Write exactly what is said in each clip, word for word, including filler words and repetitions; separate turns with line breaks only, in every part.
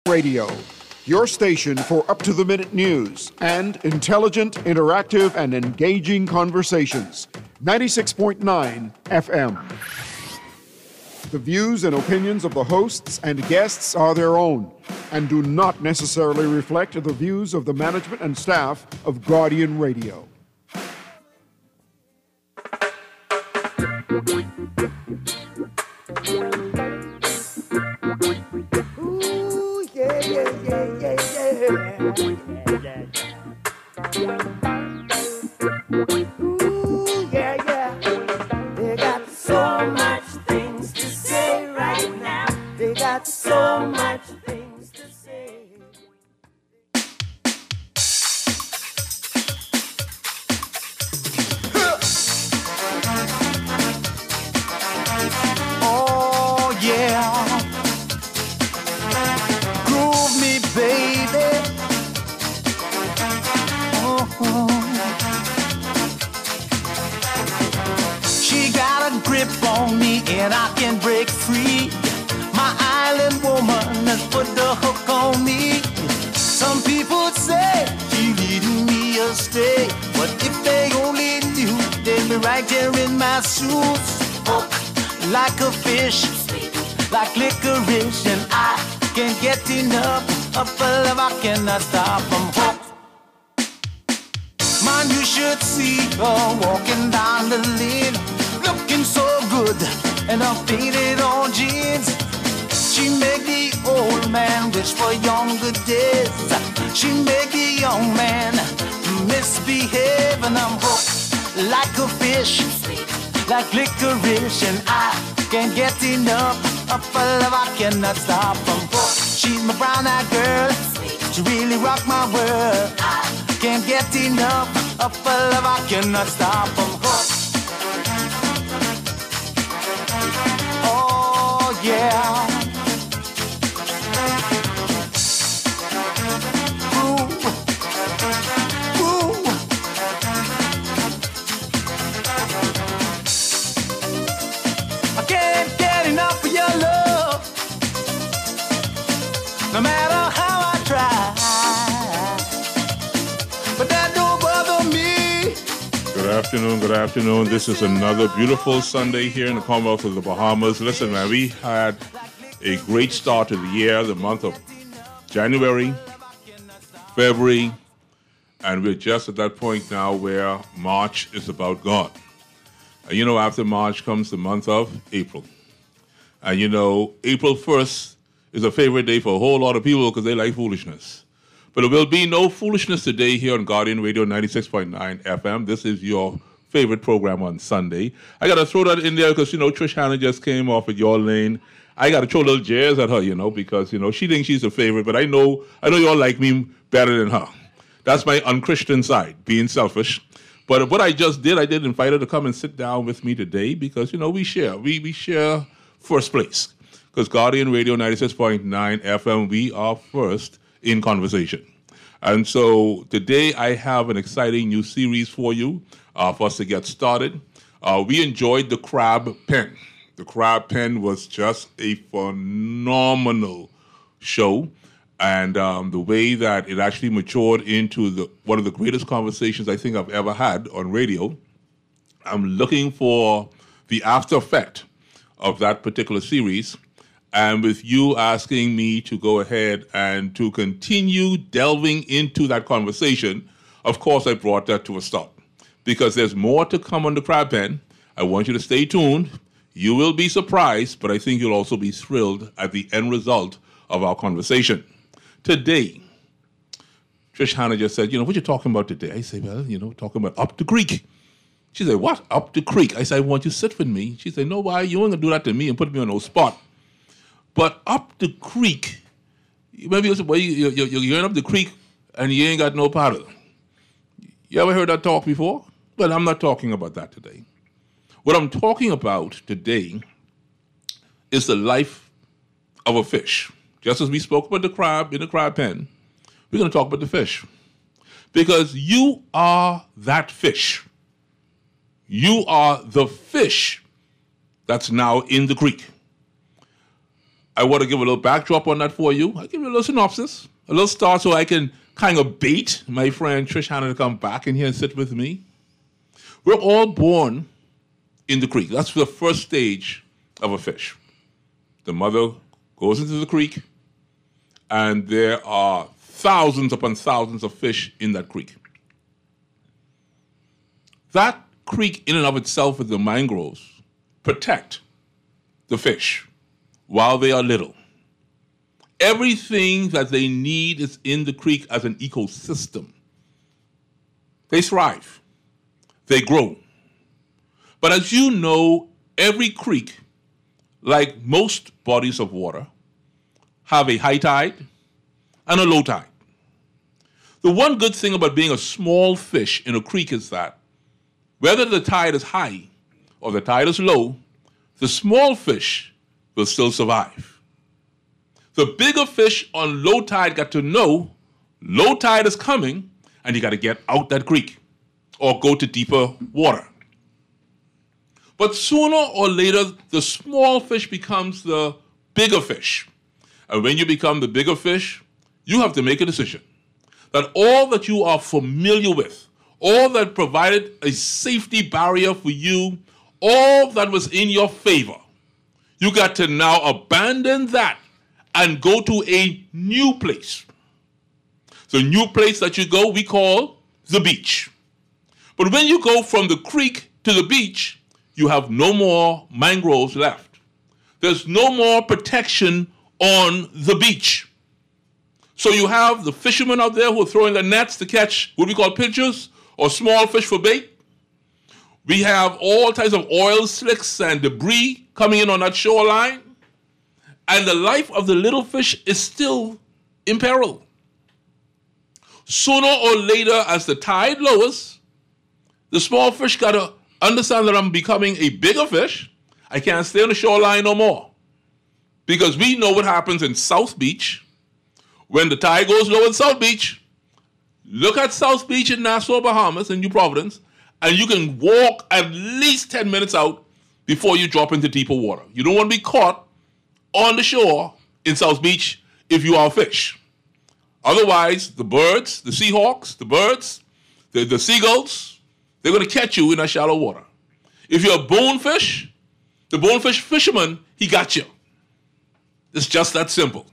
Radio, your station for up-to-the-minute news and intelligent, interactive, and engaging conversations. ninety-six point nine F M. The views and opinions of the hosts and guests are their own and do not necessarily reflect the views of the management and staff of Guardian Radio.
Ooh, yeah, yeah, yeah, yeah, yeah. Yeah, yeah, yeah. Ooh, yeah, yeah. They got so much things to say right now. They got so much things to say.
Oh, yeah. Groove me, baby. Oh. She got a grip on me and I can break free. My island woman has put the hook on me. Some people say she leading me astray, but if they only knew, they'd be right there in my shoes. Hook like a fish, like licorice, and I can't get enough of a love I cannot stop from hook. Man, you should see her walking down the lane, looking so good and I'm faded on jeans. She make the old man wish for younger days. She make the young man misbehave, and I'm hooked like a fish, like licorice, and I can't get enough of a love I cannot stop from hooked. She's my brown-eyed girl, she really rock my world. I can't get enough of a love I cannot stop from hooked. Oh yeah. Ooh. Ooh. I can't get enough of your love, no matter how I try, but that don't bother me.
Good afternoon, good afternoon. This is another beautiful Sunday here in the Commonwealth of the Bahamas. Listen, man, we had a great start to the year, the month of January, February, and we're just at that point now where March is about gone. And you know, after March comes the month of April. And you know, April first is a favorite day for a whole lot of people because they like foolishness. But there will be no foolishness today here on Guardian Radio ninety-six point nine F M. This is your favorite program on Sunday. I got to throw that in there because, you know, Trish Hannah just came off at your lane. I got to throw little jazz at her, you know, because, you know, she thinks she's a favorite, but I know I know you all like me better than her. That's my unchristian side, being selfish. But what I just did, I did invite her to come and sit down with me today because, you know, we share. We, we share first place. Because Guardian Radio ninety-six point nine F M, we are first in conversation. And so today I have an exciting new series for you, uh, for us to get started. Uh, we enjoyed The Crab Pen. The Crab Pen was just a phenomenal show. And um, the way that it actually matured into the one of the greatest conversations I think I've ever had on radio. I'm looking for the after effect of that particular series. And with you asking me to go ahead and to continue delving into that conversation, of course, I brought that to a stop. Because there's more to come on The Crab Pen. I want you to stay tuned. You will be surprised, but I think you'll also be thrilled at the end result of our conversation. Today, Trish Hannah just said, you know, what you talking about today? I said, well, you know, talking about up the creek. She said, what? Up the creek? I said, I want you to sit with me. She said, no, why? You ain't going to do that to me and put me on no spot. But up the creek, maybe you say, well, you, you, you're going up the creek and you ain't got no paddle. You ever heard that talk before? Well, I'm not talking about that today. What I'm talking about today is the life of a fish. Just as we spoke about the crab in the crab pen, we're going to talk about the fish. Because you are that fish. You are the fish that's now in the creek. I want to give a little backdrop on that for you. I'll give you a little synopsis, a little start so I can kind of bait my friend Trish Hanna to come back in here and sit with me. We're all born in the creek. That's the first stage of a fish. The mother goes into the creek, and there are thousands upon thousands of fish in that creek. That creek in and of itself with the mangroves protect the fish while they are little. Everything that they need is in the creek as an ecosystem. They thrive. They grow. But as you know, every creek, like most bodies of water, have a high tide and a low tide. The one good thing about being a small fish in a creek is that whether the tide is high or the tide is low, the small fish will still survive. The bigger fish on low tide got to know low tide is coming and you got to get out that creek or go to deeper water. But sooner or later, the small fish becomes the bigger fish. And when you become the bigger fish, you have to make a decision that all that you are familiar with, all that provided a safety barrier for you, all that was in your favor, you got to now abandon that and go to a new place. The new place that you go, we call the beach. But when you go from the creek to the beach, you have no more mangroves left. There's no more protection on the beach. So you have the fishermen out there who are throwing their nets to catch what we call pilchards or small fish for bait. We have all types of oil slicks and debris coming in on that shoreline. And the life of the little fish is still in peril. Sooner or later, as the tide lowers, the small fish got to understand that I'm becoming a bigger fish. I can't stay on the shoreline no more. Because we know what happens in South Beach when the tide goes low in South Beach. Look at South Beach in Nassau, Bahamas, in New Providence, and you can walk at least ten minutes out before you drop into deeper water. You don't want to be caught on the shore in South Beach if you are a fish. Otherwise, the birds, the seahawks, the birds, the, the seagulls, they're going to catch you in that shallow water. If you're a bonefish, the bonefish fisherman, he got you. It's just that simple.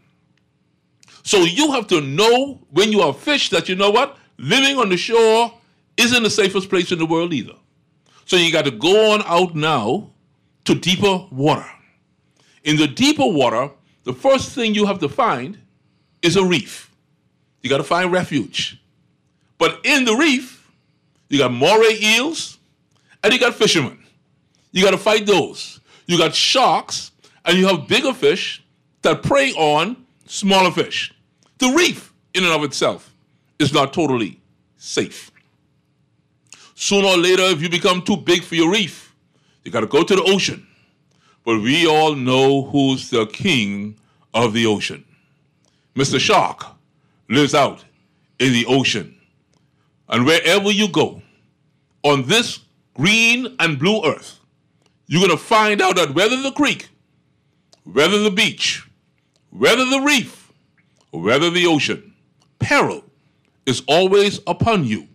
So you have to know when you are a fish that you know what? Living on the shore isn't the safest place in the world either. So you got to go on out now to deeper water. In the deeper water, the first thing you have to find is a reef. You got to find refuge. But in the reef, you got moray eels and you got fishermen. You got to fight those. You got sharks and you have bigger fish that prey on smaller fish. The reef in and of itself is not totally safe. Sooner or later, if you become too big for your reef, you got to go to the ocean. But we all know who's the king of the ocean. Mister Shark lives out in the ocean. And wherever you go on this green and blue earth, you're going to find out that whether the creek, whether the beach, whether the reef, or whether the ocean, peril is always upon you.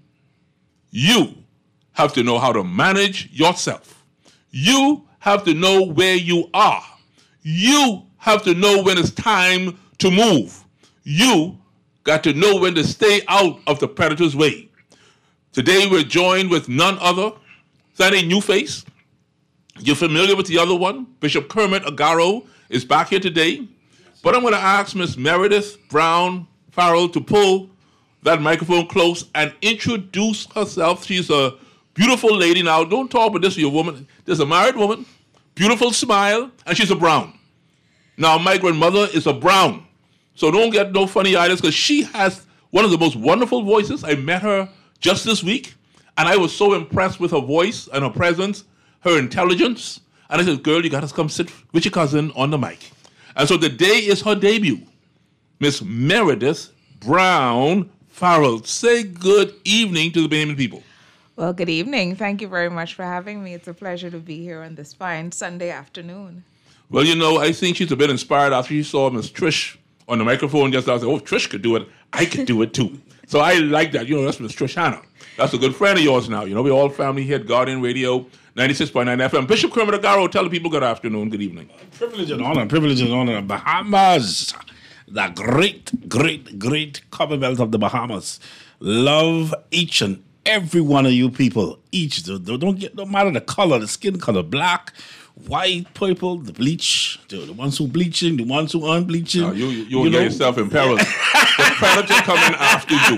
You have to know how to manage yourself. You have to know where you are. You have to know when it's time to move. You got to know when to stay out of the predator's way. Today we're joined with none other than a new face. You're familiar with the other one. Bishop Kermit Agaro is back here today. But I'm going to ask Miss Meredith Brown Farrell to pull that microphone close and introduce herself. She's a beautiful lady. Now, don't talk about this to your woman. There's a married woman, beautiful smile, and she's a Brown. Now, my grandmother is a Brown. So don't get no funny ideas because she has one of the most wonderful voices. I met her just this week, and I was so impressed with her voice and her presence, her intelligence. And I said, girl, you got to come sit with your cousin on the mic. And so today is her debut. Miss Meredith Brown Farrell. Say good evening to the Bahamian people.
Well, good evening. Thank you very much for having me. It's a pleasure to be here on this fine Sunday afternoon.
Well, you know, I think she's a bit inspired after she saw Miss Trish on the microphone just now. I said, oh, Trish could do it. I could do it too. So I like that. You know, that's Miss Trish Hannah. That's a good friend of yours now. You know, we're all family here at Guardian Radio, ninety-six point nine F M. Bishop Kermit Agaro, tell the people good afternoon, good evening.
Privilege and honor, privilege and honor. Bahamas, the great, great, great Commonwealth of the Bahamas. Love each and every one of you people. Each, don't get, no matter the color, the skin color, black, white, purple, the bleach, the, the ones who bleaching, the ones who aren't bleaching.
No, you you, you, you get yourself in peril. The predator coming after you.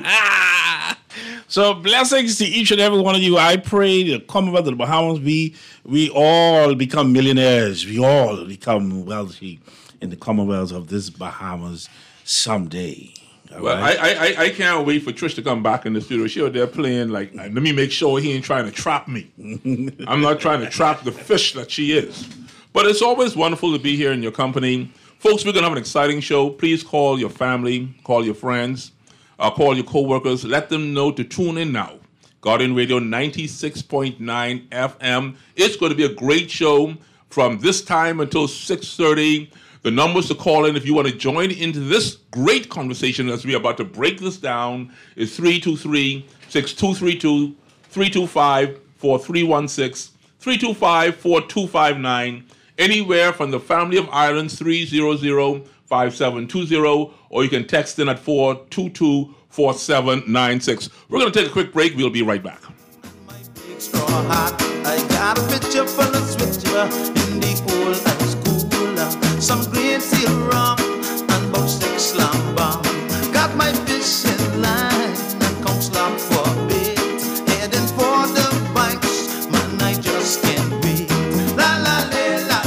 So blessings to each and every one of you. I pray the Commonwealth of the Bahamas, we, we all become millionaires. We all become wealthy in the Commonwealth of this Bahamas someday. All
well,
right?
I, I I can't wait for Trish to come back in the studio. She out there playing like, let me make sure he ain't trying to trap me. I'm not trying to trap the fish that she is. But it's always wonderful to be here in your company. Folks, we're going to have an exciting show. Please call your family, call your friends, uh, call your co-workers. Let them know to tune in now. Guardian Radio ninety-six point nine F M. It's going to be a great show from this time until six thirty. The numbers to call in if you want to join into this great conversation as we're about to break this down is three two three, six two three two, three two five, four three one six, three two five, four two five nine, anywhere from the family of islands three zero zero, five seven two zero, or you can text in at four two two, four seven nine six. We're going to take a quick break. We'll be right back.
My big straw hat, I got a picture for the switcher in the old high school. Some green seal rum and about six slam bomb. Got my fish in line and come slap for a bit. Heading for the banks, man, I just can't wait. La la la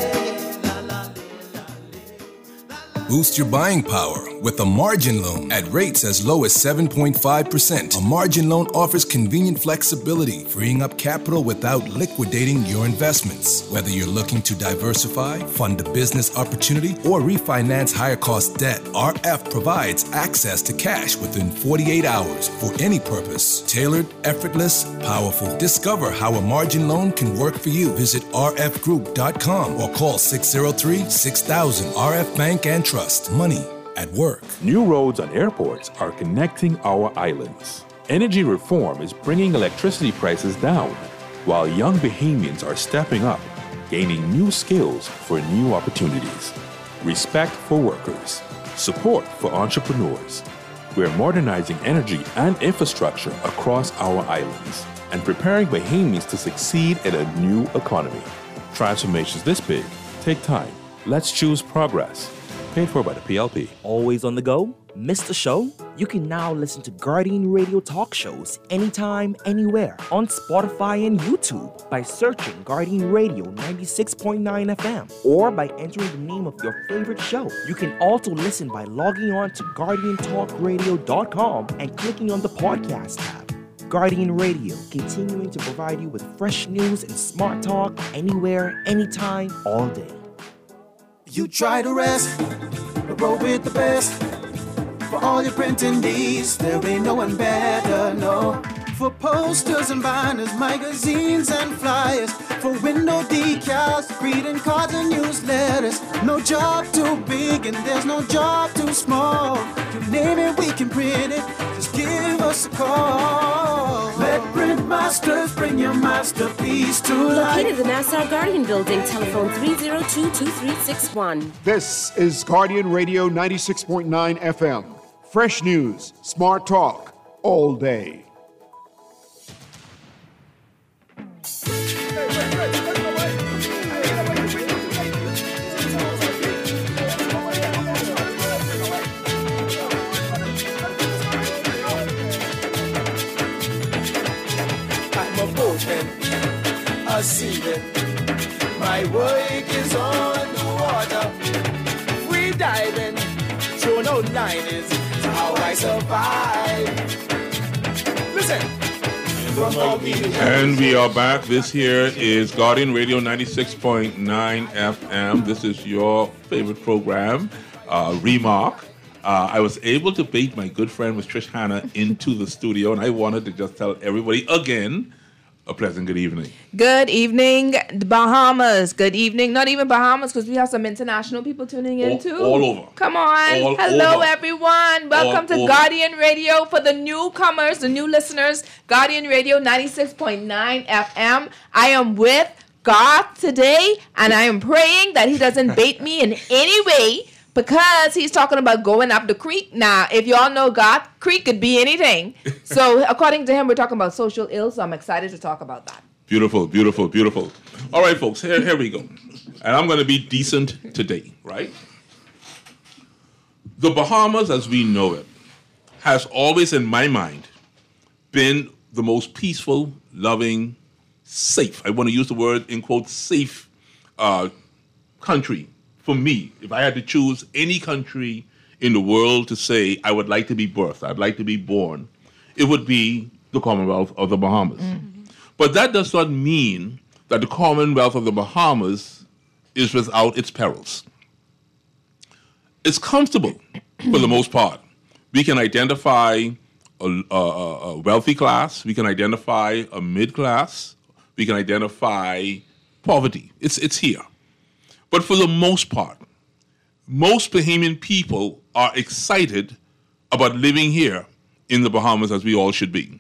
la la la la la.
Boost your buying power with a margin loan at rates as low as seven point five percent. A margin loan offers convenient flexibility, freeing up capital without liquidating your investments. Whether you're looking to diversify, fund a business opportunity, or refinance higher cost debt, R F provides access to cash within forty-eight hours for any purpose. Tailored, effortless, powerful. Discover how a margin loan can work for you. Visit r f group dot com or call six zero three, six thousand. R F Bank and Trust. Money at work.
New roads and airports are connecting our islands. Energy reform is bringing electricity prices down, while young Bahamians are stepping up, gaining new skills for new opportunities. Respect for workers. Support for entrepreneurs. We're modernizing energy and infrastructure across our islands and preparing Bahamians to succeed in a new economy. Transformations this big take time. Let's choose progress. Paid for by the P L P.
Always on the go? Missed a show? You can now listen to Guardian Radio talk shows anytime, anywhere on Spotify and YouTube by searching Guardian Radio ninety-six point nine F M or by entering the name of your favorite show. You can also listen by logging on to guardian talk radio dot com and clicking on the podcast tab. Guardian Radio, continuing to provide you with fresh news and smart talk anywhere, anytime, all day.
You try to rest, but roll with the best. For all your printing needs, there ain't no one better, no. For posters and banners, magazines and flyers, for window decals, greeting cards and newsletters. No job too big and there's no job too small. You name it, we can print it, just give us a call. Let Print Masters bring your masterpiece to life.
Located in the Nassau Guardian Building, telephone three zero two, two three six one.
This is Guardian Radio ninety-six point nine F M. Fresh news, smart talk, all day.
A seaman. My work is on the water. Free diving, throw no line is how I survive. Listen.
And we are back. This here is Guardian Radio ninety-six point nine F M. This is your favorite program, uh, Remark. Uh, I was able to bait my good friend Miss Trish Hannah into the studio, and I wanted to just tell everybody again, a pleasant good evening.
Good evening, Bahamas. Good evening. Not even Bahamas, because we have some international people tuning in
All,
too.
all over.
Come on.
All
Hello,
over.
everyone. Welcome
All
to
over.
Guardian Radio for the newcomers, the new listeners. Guardian Radio ninety-six point nine F M. I am with Garth today, and I am praying that he doesn't bait me in any way, because he's talking about going up the creek. Now, if y'all know God, creek could be anything. So according to him, we're talking about social ills, so I'm excited to talk about that.
Beautiful, beautiful, beautiful. All right, folks, here, here we go. And I'm going to be decent today, right? The Bahamas, as we know it, has always, in my mind, been the most peaceful, loving, safe, I want to use the word, in quotes, safe uh, country. For me, if I had to choose any country in the world to say I would like to be birthed, I'd like to be born, it would be the Commonwealth of the Bahamas. Mm-hmm. But that does not mean that the Commonwealth of the Bahamas is without its perils. It's comfortable for the most part. We can identify a, a, a wealthy class, we can identify a mid class, we can identify poverty. It's, it's here. But for the most part, most Bahamian people are excited about living here in the Bahamas, as we all should be.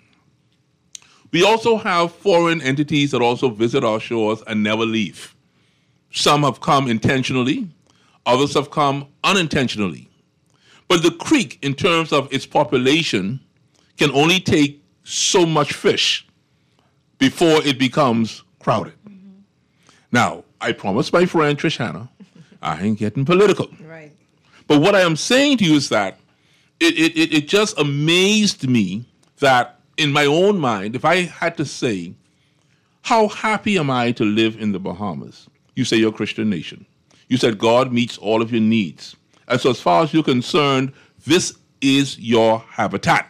We also have foreign entities that also visit our shores and never leave. Some have come intentionally, others have come unintentionally. But the creek, in terms of its population, can only take so much fish before it becomes crowded. Mm-hmm. Now, I promised my friend Trish Hanna, I ain't getting political.
Right.
But what I am saying to you is that it, it, it, it just amazed me that in my own mind, if I had to say, how happy am I to live in the Bahamas? You say you're a Christian nation. You said God meets all of your needs. And so as far as you're concerned, this is your habitat.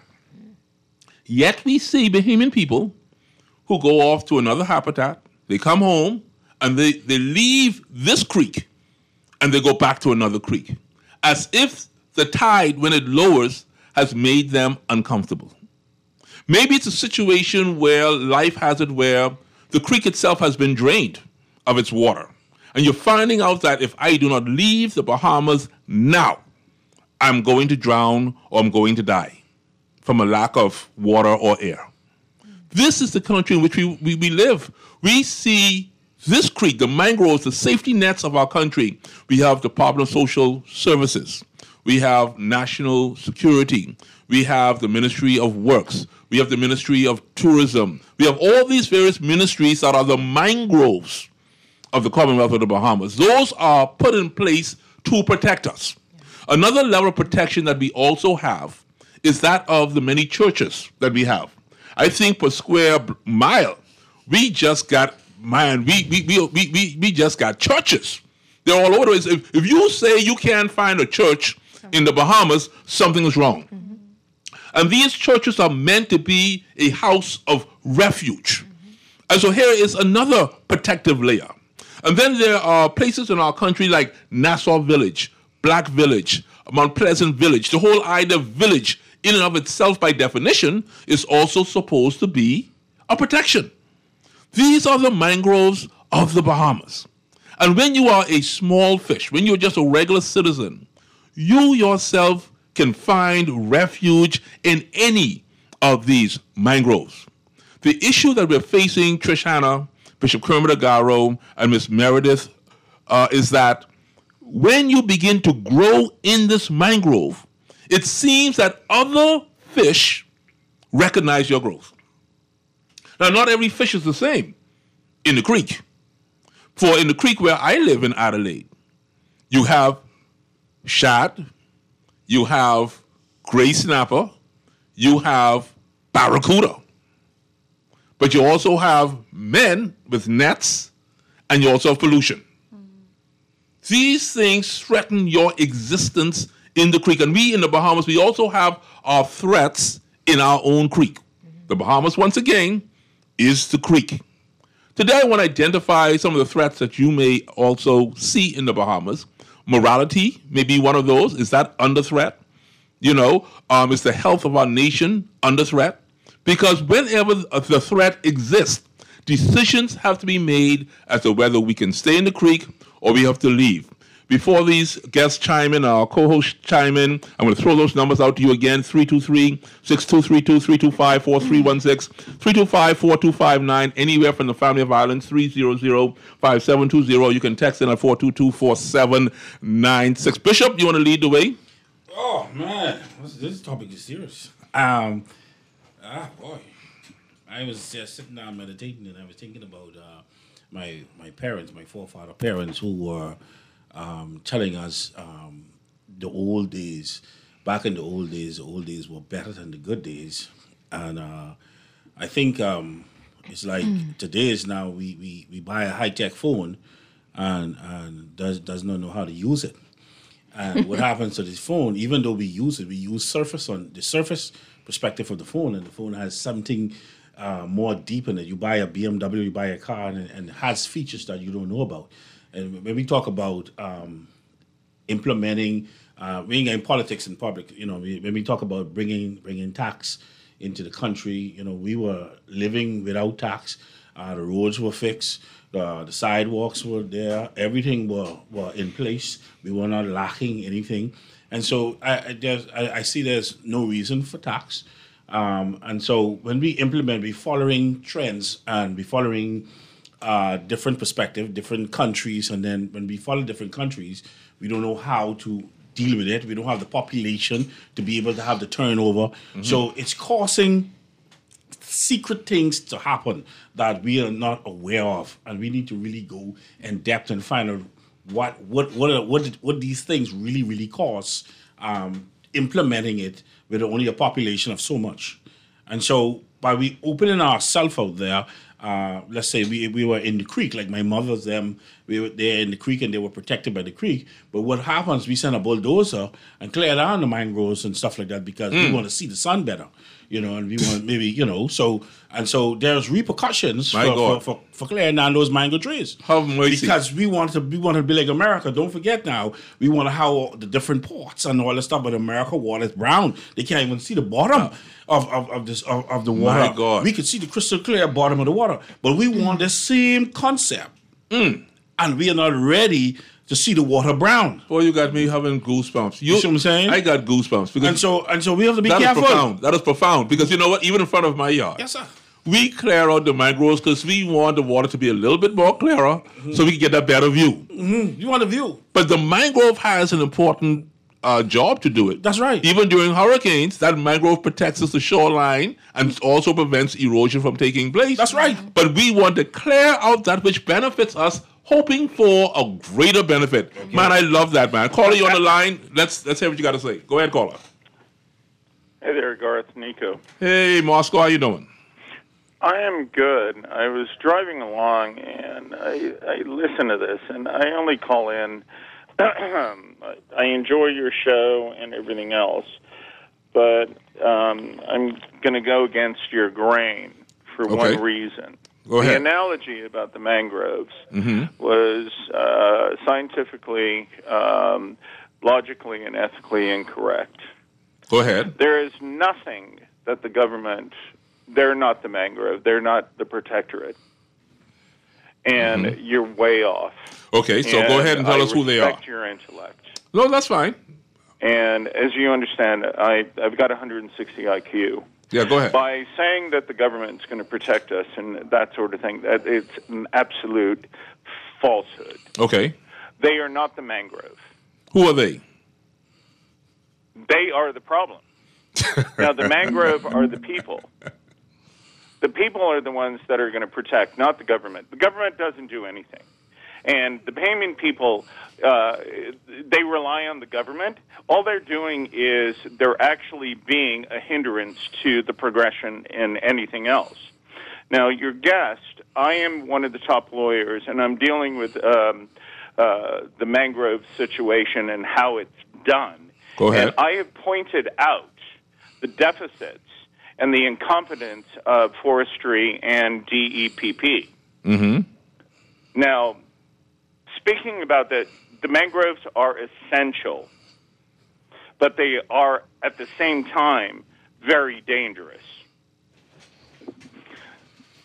Yet we see Bahamian people who go off to another habitat, they come home, and they, they leave this creek, and they go back to another creek, as if the tide, when it lowers, has made them uncomfortable. Maybe it's a situation where life has it where the creek itself has been drained of its water, and you're finding out that if I do not leave the Bahamas now, I'm going to drown or I'm going to die from a lack of water or air. This is the country in which we, we, we live. We see this creek, the mangroves, the safety nets of our country. We have the Department of Social Services. We have National Security. We have the Ministry of Works. We have the Ministry of Tourism. We have all these various ministries that are the mangroves of the Commonwealth of the Bahamas. Those are put in place to protect us. Another level of protection that we also have is that of the many churches that we have. I think per square mile, we just got Man, we we, we we we we just got churches. They're all over the place. If, if you say you can't find a church in the Bahamas, something is wrong. Mm-hmm. And these churches are meant to be a house of refuge. Mm-hmm. And so here is another protective layer. And then there are places in our country like Nassau Village, Black Village, Mount Pleasant Village. The whole idea of village in and of itself, by definition, is also supposed to be a protection. These are the mangroves of the Bahamas. And when you are a small fish, when you're just a regular citizen, you yourself can find refuge in any of these mangroves. The issue that we're facing, Trish Hanna, Bishop Kermit Agaro, and Miss Meredith, uh, is that when you begin to grow in this mangrove, it seems that other fish recognize your growth. Now, not every fish is the same in the creek. For in the creek where I live in Adelaide, you have shad, you have gray snapper, you have barracuda. But you also have men with nets, and you also have pollution. Mm-hmm. These things threaten your existence in the creek. And we in the Bahamas, we also have our threats in our own creek. Mm-hmm. The Bahamas, once again, is the creek. Today, I want to identify some of the threats that you may also see in the Bahamas. Morality may be one of those. Is that under threat? You know, um, is the health of our nation under threat? Because whenever the threat exists, Decisions have to be made as to whether we can stay in the creek or we have to leave. Before these guests chime in, our co-hosts chime in, I'm going to throw those numbers out to you again, three two three, six two three two, three two five, four three one six, three two five, four two five nine, anywhere from the Family of Islands, three zero zero, five seven two zero. You can text in at four two two, four seven nine six. Bishop, you want to lead the way?
Oh, man. This, this topic is serious. Um, ah, boy. I was just sitting down meditating, and I was thinking about uh, my my parents, my forefather parents, who were um, telling us um, the old days. Back in the old days, the old days were better than the good days. And uh, I think um, it's like mm. today is now we, we, we buy a high-tech phone and, and does, does not know how to use it. And what happens to this phone, even though we use it, we use surface on the surface perspective of the phone, and the phone has something uh, more deep in it. You buy a B M W, you buy a car, and, and it has features that you don't know about. And when we talk about um, implementing, uh, being in politics in public, you know, we, when we talk about bringing bringing tax into the country, you know, we were living without tax. Uh, the roads were fixed. Uh, the sidewalks were there. Everything were, were in place. We were not lacking anything. And so I, I, there's, I, I see there's no reason for tax. Um, and so when we implement, we're following trends and we're following uh, different perspectives, different countries. And then when we follow different countries, we don't know how to deal with it. We don't have the population to be able to have the turnover. Mm-hmm. So it's causing secret things to happen that we are not aware of, and we need to really go in depth and find out what what what are, what what these things really really cost. Um, implementing it with only a population of so much, and so by we opening ourselves out there, uh, let's say we we were in the creek, like my mother's them, we were there in the creek and they were protected by the creek. But what happens? We send a bulldozer and clear down the mangroves and stuff like that because mm. we want to see the sun better. You know, and we want maybe, you know, so, and so there's repercussions for, for, for, for clearing down those mango trees.
Have mercy.
Because we want to we want to be like America. Don't forget now, we want to have the different ports and all that stuff, but America water is brown. They can't even see the bottom of, of, of this of, of the water.
My God.
We can see the crystal clear bottom of the water. But we want the same concept. Mm. And we are not ready to see the water brown.
Boy, you got me having goosebumps. You,
you see what I'm saying?
I got goosebumps. Because
and so and so we have to be
that
careful.
Is profound. That is profound. Because you know what? Even in front of my yard.
Yes, sir.
We clear out the mangroves because we want the water to be a little bit more clearer mm-hmm. so we can get a better view.
Mm-hmm. You want a view.
But the mangrove has an important uh, job to do it.
That's right.
Even during hurricanes, that mangrove protects us the shoreline and also prevents erosion from taking place.
That's right.
But we want to clear out that which benefits us, hoping for a greater benefit. Okay. Man, I love that, man. Caller, you on the line. Let's let's hear what you got to say. Go ahead, caller.
Hey there, Garth. Nico.
Hey, Moscow. How you doing?
I am good. I was driving along, and I, I listened to this, and I only call in. I enjoy your show and everything else, but um, I'm going to go against your grain for
okay.
one reason.
Go ahead.
The analogy about the mangroves
mm-hmm.
was uh, scientifically, um, logically, and ethically incorrect.
Go ahead.
There is nothing that the government, they're not the mangrove, they're not the protectorate. And mm-hmm. you're way off.
Okay, so
and
go ahead and tell
I
us who they are.
I respect your intellect.
No, that's fine.
And as you understand, I, I've got one hundred sixty I Q.
Yeah, go ahead.
By saying that the government's going to protect us and that sort of thing, that it's an absolute falsehood.
Okay.
They are not the mangrove.
Who are they?
They are the problem. Now, the mangrove are the people. The people are the ones that are going to protect, not the government. The government doesn't do anything. And the Bahamian people, uh, they rely on the government. All they're doing is they're actually being a hindrance to the progression in anything else. Now, your guest, I am one of the top lawyers, and I'm dealing with um, uh, the mangrove situation and how it's done.
Go ahead.
And I have pointed out the deficits and the incompetence of forestry and D E P P.
Mm-hmm.
Now, speaking about that, the mangroves are essential, but they are at the same time very dangerous.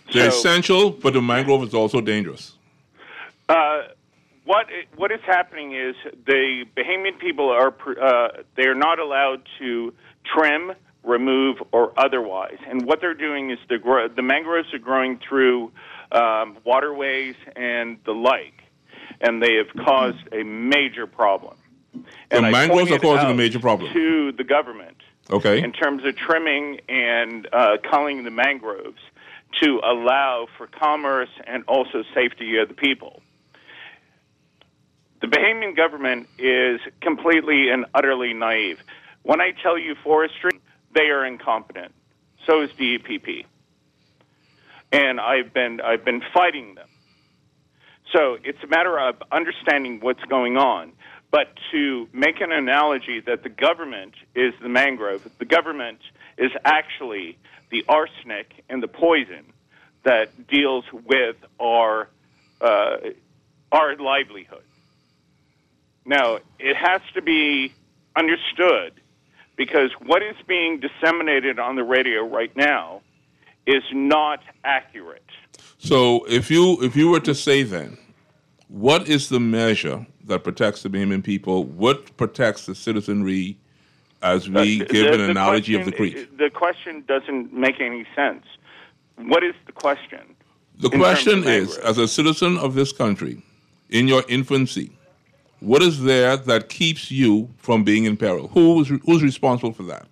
They're
So-
essential, but the mangrove is also dangerous.
Uh, what what is happening is the Bahamian people are pr- uh, they are not allowed to trim, remove, or otherwise. And what they're doing is the gro- the mangroves are growing through um, waterways and the like, and they have caused a major problem.
The
And I
mangroves are
pointed
causing a
out
major problem.
to the government
Okay.
in terms of trimming and uh, culling the mangroves to allow for commerce and also safety of the people. The Bahamian government is completely and utterly naive. When I tell you forestry, they are incompetent. So is D E P P. And I've been I've been fighting them. So it's a matter of understanding what's going on. But to make an analogy that the government is the mangrove, the government is actually the arsenic and the poison that deals with our uh, our livelihood. Now, it has to be understood because what is being disseminated on the radio right now is not accurate.
So if you if you were to say then, what is the measure that protects the Bahamian people? What protects the citizenry as we
Uh,
give
the-
an
the
analogy of the
question-
creek?
The question doesn't make any sense. What is the question?
The
in terms
question
of
is,
mangroves?
as a citizen of this country, in your infancy, what is there that keeps you from being in peril? Who is who's responsible for that?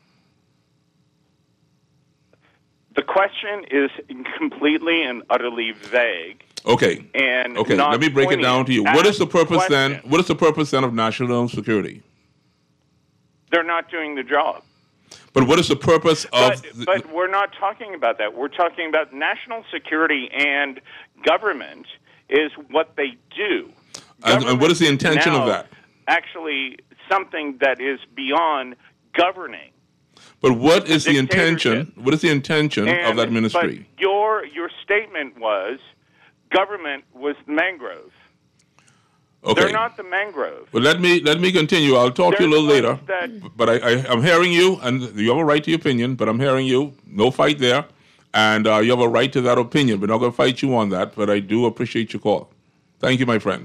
The question is completely and utterly vague.
Okay.
And
Okay,
not
let me break it
pointing
down to you.
at
What is the purpose
question.
then? What is the purpose then of national security?
They're not doing the job.
But what is the purpose of?
But, but we're not talking about that. We're talking about national security and government is what they do.
and, and what is the intention
now
of that?
Actually, something that is beyond governing.
But what is the
dictatorship.
intention? What is the intention of
And-
that ministry?
But your your statement was government was the mangrove.
Okay.
They're not the mangrove.
Well, let me let me continue. I'll talk to you a
They're
little
the
later.
ones that-
But I, I, I'm hearing you, and you have a right to your opinion. But I'm hearing you. No fight there, and uh, you have a right to that opinion. We're not going to fight you on that. But I do appreciate your call. Thank you, my friend.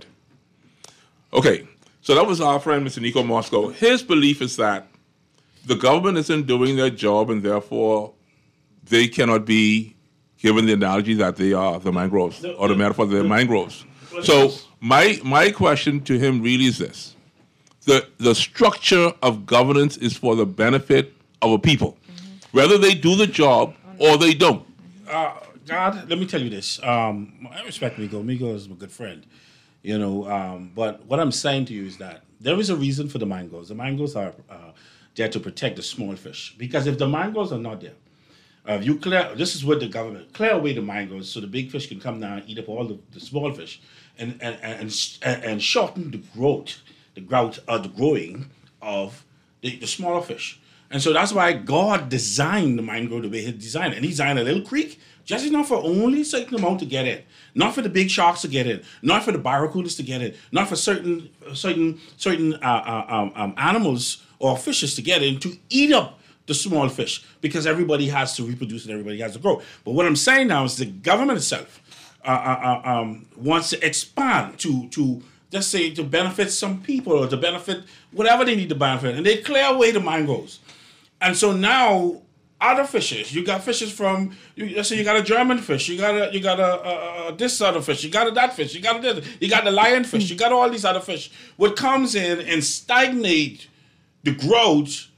Okay, so that was our friend, Mister Nico Moscow. His belief is that the government isn't doing their job, and therefore they cannot be given the analogy that they are the mangroves, or the metaphor that they're mangroves. So my my question to him really is this: the the structure of governance is for the benefit of a people, whether they do the job or they don't.
Uh, God, let me tell you this. Um, I respect Migo. Migo is a good friend, you know. Um, but what I'm saying to you is that there is a reason for the mangoes. The mangoes are uh, there to protect the small fish. Because if the mangoes are not there, uh, if you clear, this is what the government clear away the mangoes so the big fish can come down and eat up all the, the small fish, and and, and and and shorten the growth, the growth, uh, the growing of the, the smaller fish. And so that's why God designed the mangrove the way He designed it. And He designed a little creek just enough for only a certain amount to get in. Not for the big sharks to get in. Not for the barracudas to get in. Not for certain certain certain uh, uh, um, um, animals or fishes to get in to eat up the small fish, because everybody has to reproduce and everybody has to grow. But what I'm saying now is the government itself uh, uh, uh, um, wants to expand to to just say to benefit some people or to benefit whatever they need to benefit, and they clear away the mangroves. And so now other fishes, you got fishes from, you, let's say you got a German fish, you got a you got a, a, a this other fish, you got a that fish, you got a this, you got the lionfish, you got all these other fish. What comes in and stagnate the growth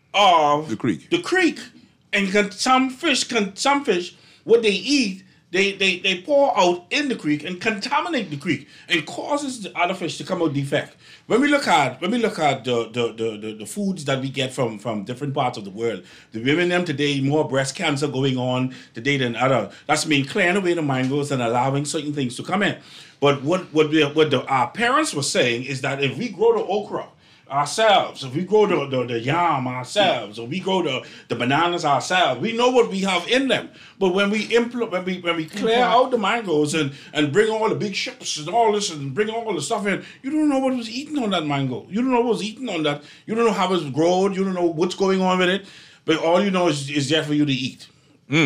of
the creek,
the creek, and can, some fish, can, some fish, what they eat, they, they they pour out in the creek and contaminate the creek and causes the other fish to come out defect. When we look at when we look at the the, the, the, the foods that we get from, from different parts of the world, the women them today more breast cancer going on today than other. That's mean clearing away the mangoes and allowing certain things to come in. But what what we, what the, our parents were saying is that if we grow the okra ourselves, if we grow the, the, the yam ourselves, or we grow the, the bananas ourselves, we know what we have in them. But when we implement, when we when we clear out the mangoes and, and bring all the big ships and all this and bring all the stuff in, you don't know what was eaten on that mango. You don't know what was eaten on that. You don't know how it's grown. You don't know what's going on with it. But all you know is is there for you to eat.
Mm.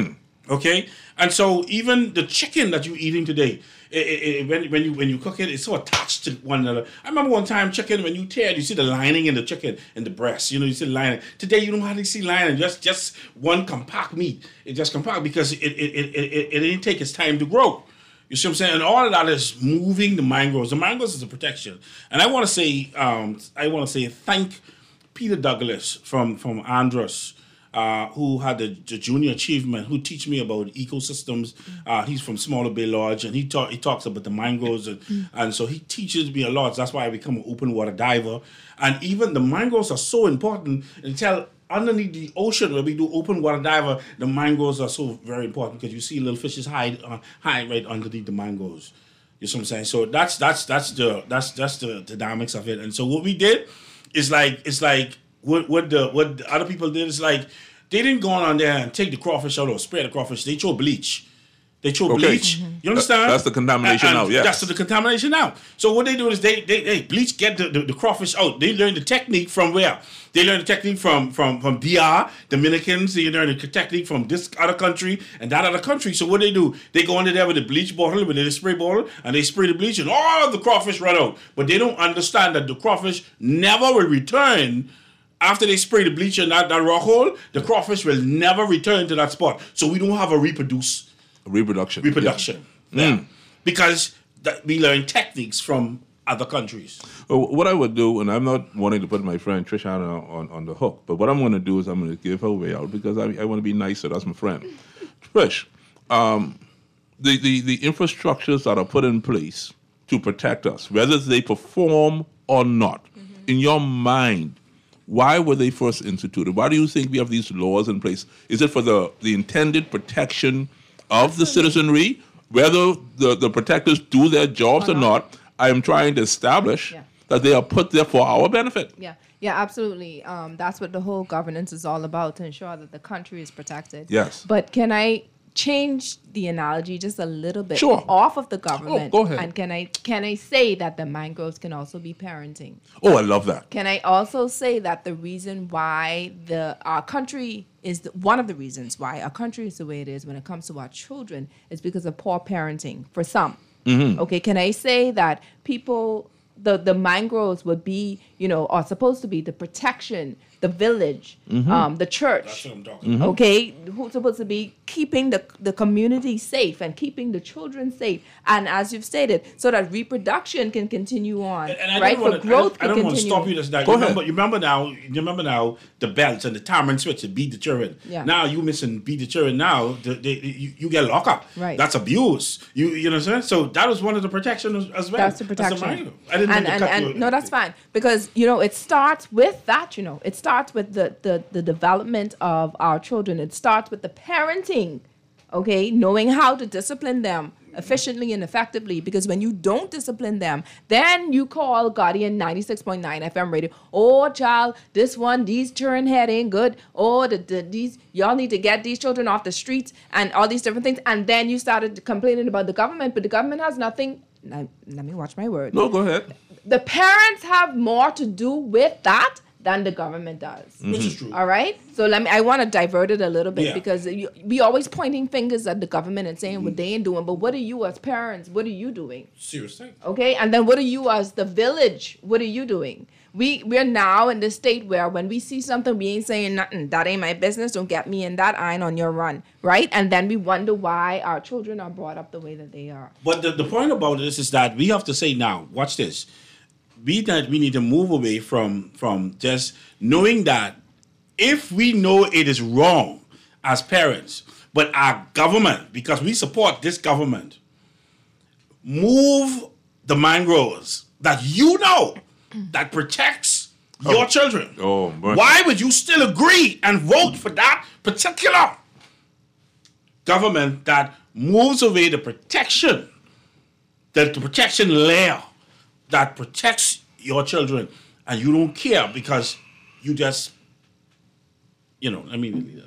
Okay, and so even the chicken that you're eating today, it, it, it, when when you when you cook it, it's so attached to one another. I remember one time chicken, when you tear it, you see the lining in the chicken in the breast. You know, you see the lining. Today you don't hardly see lining. Just just one compact meat. It just compact because it it it it, it, it didn't take its time to grow. You see what I'm saying? And all of that is moving the mangroves. The mangroves is a protection. And I want to say, um, I want to say thank Peter Douglas from from Andros, uh, who had the, the junior achievement, who teach me about ecosystems. Uh, he's from Smaller Bay Lodge, and he talk, he talks about the mangroves, and, and so he teaches me a lot. That's why I become an open water diver. And even the mangroves are so important until underneath the ocean where we do open water diver, the mangroves are so very important because you see little fishes hide uh, hide right underneath the mangroves. You see what I'm saying? So that's that's that's the that's that's the, the dynamics of it. And so what we did is like it's like what what the what the other people did is like they didn't go on there and take the crawfish out or spray the crawfish. They throw bleach. They throw
Okay.
bleach.
Mhm.
You understand?
That's the contamination
And- and
now, yes.
That's the contamination now. So what they do is they they, they bleach, get the, the, the crawfish out. They learn the technique from where? They learn the technique from from from D R, Dominicans. They learn the technique from this other country and that other country. So what they do? They go under there with a bleach bottle, with a spray bottle, and they spray the bleach, and all of the crawfish run out. But they don't understand that the crawfish never will return. After they spray the bleach in that, that rock hole, the crawfish will never return to that spot. So we don't have a reproduce.
Reproduction.
Reproduction.
Yeah.
Yeah.
Mm.
Because that we learn techniques from other countries.
Well, what I would do, and I'm not wanting to put my friend Trishana on, on the hook, but what I'm going to do is I'm going to give her way out because I, I want to be nicer. That's my friend. Trish, um, the, the, the infrastructures that are put in place to protect us, whether they perform or not, in your mind, why were they first instituted? Why do you think we have these laws in place? Is it for the, the intended protection of the citizenry? Whether the, the protectors do their jobs or not, I am trying to establish
Yeah.
that they are put there for our benefit.
Yeah, yeah, absolutely. Um, that's what the whole governance is all about, to ensure that the country is protected.
Yes.
But can I change the analogy just a little bit
Sure.
off of the government?
Oh, go ahead.
And can I can I say that the mangroves can also be parenting?
Oh, I love that.
Can I also say that the reason why the our country is the, one of the reasons why our country is the way it is when it comes to our children is because of poor parenting for some.
Mhm.
Okay, can I say that people, the the mangroves would be, you know, are supposed to be the protection, the village,
Mhm.
um, the church.
That's what I'm talking about.
Okay, who's supposed to be keeping the the community safe and keeping the children safe, and as you've stated, so that reproduction can continue on,
And I
right?
don't
For
want to.
growth
I don't,
can
want to
continue.
stop you. Just now.
Go
You
ahead.
remember, you remember now. You remember now the belts and the time and switch to beat the children.
Yeah.
Now you missing beat the children. Now the, they, you, you get locked up.
Right.
That's abuse. You you know what I'm saying? So that was one of the protections as, as well.
That's the
a
protection.
minor. I didn't mean
and
to
and,
cut
and
you.
no, that's fine, because you know it starts with that. You know, it starts with the the the development of our children. It starts with the parenting. Okay, knowing how to discipline them efficiently and effectively, because when you don't discipline them, then you call Guardian ninety-six point nine F M radio. Oh, child, this one, these children head ain't good. Oh, the, the these y'all need to get these children off the streets and all these different things. And then you started complaining about the government, but the government has nothing. Let, let me watch my word.
No, go ahead.
The parents have more to do with that than the government does.
Which is true.
All right. So let me. I want to divert it a little bit
Yeah.
because you, we always pointing fingers at the government and saying what they ain't doing. But what are you as parents? What are you doing?
Serious thing.
Okay. And then what are you as the village? What are you doing? We we're now in the state where when we see something, we ain't saying nothing. That ain't my business. Don't get me in that. I ain't on your run. Right. And then we wonder why our children are brought up the way that they are.
But the, the point about this is that we have to say now, watch this. We that we need to move away from from just knowing that if we know it is wrong as parents, but our government, because we support this government, move the mangroves that you know that protects your children.
Oh, mercy.
Why would you still agree and vote for that particular government that moves away the protection, the, the protection layer that protects your children, and you don't care because you just, you know, I mean.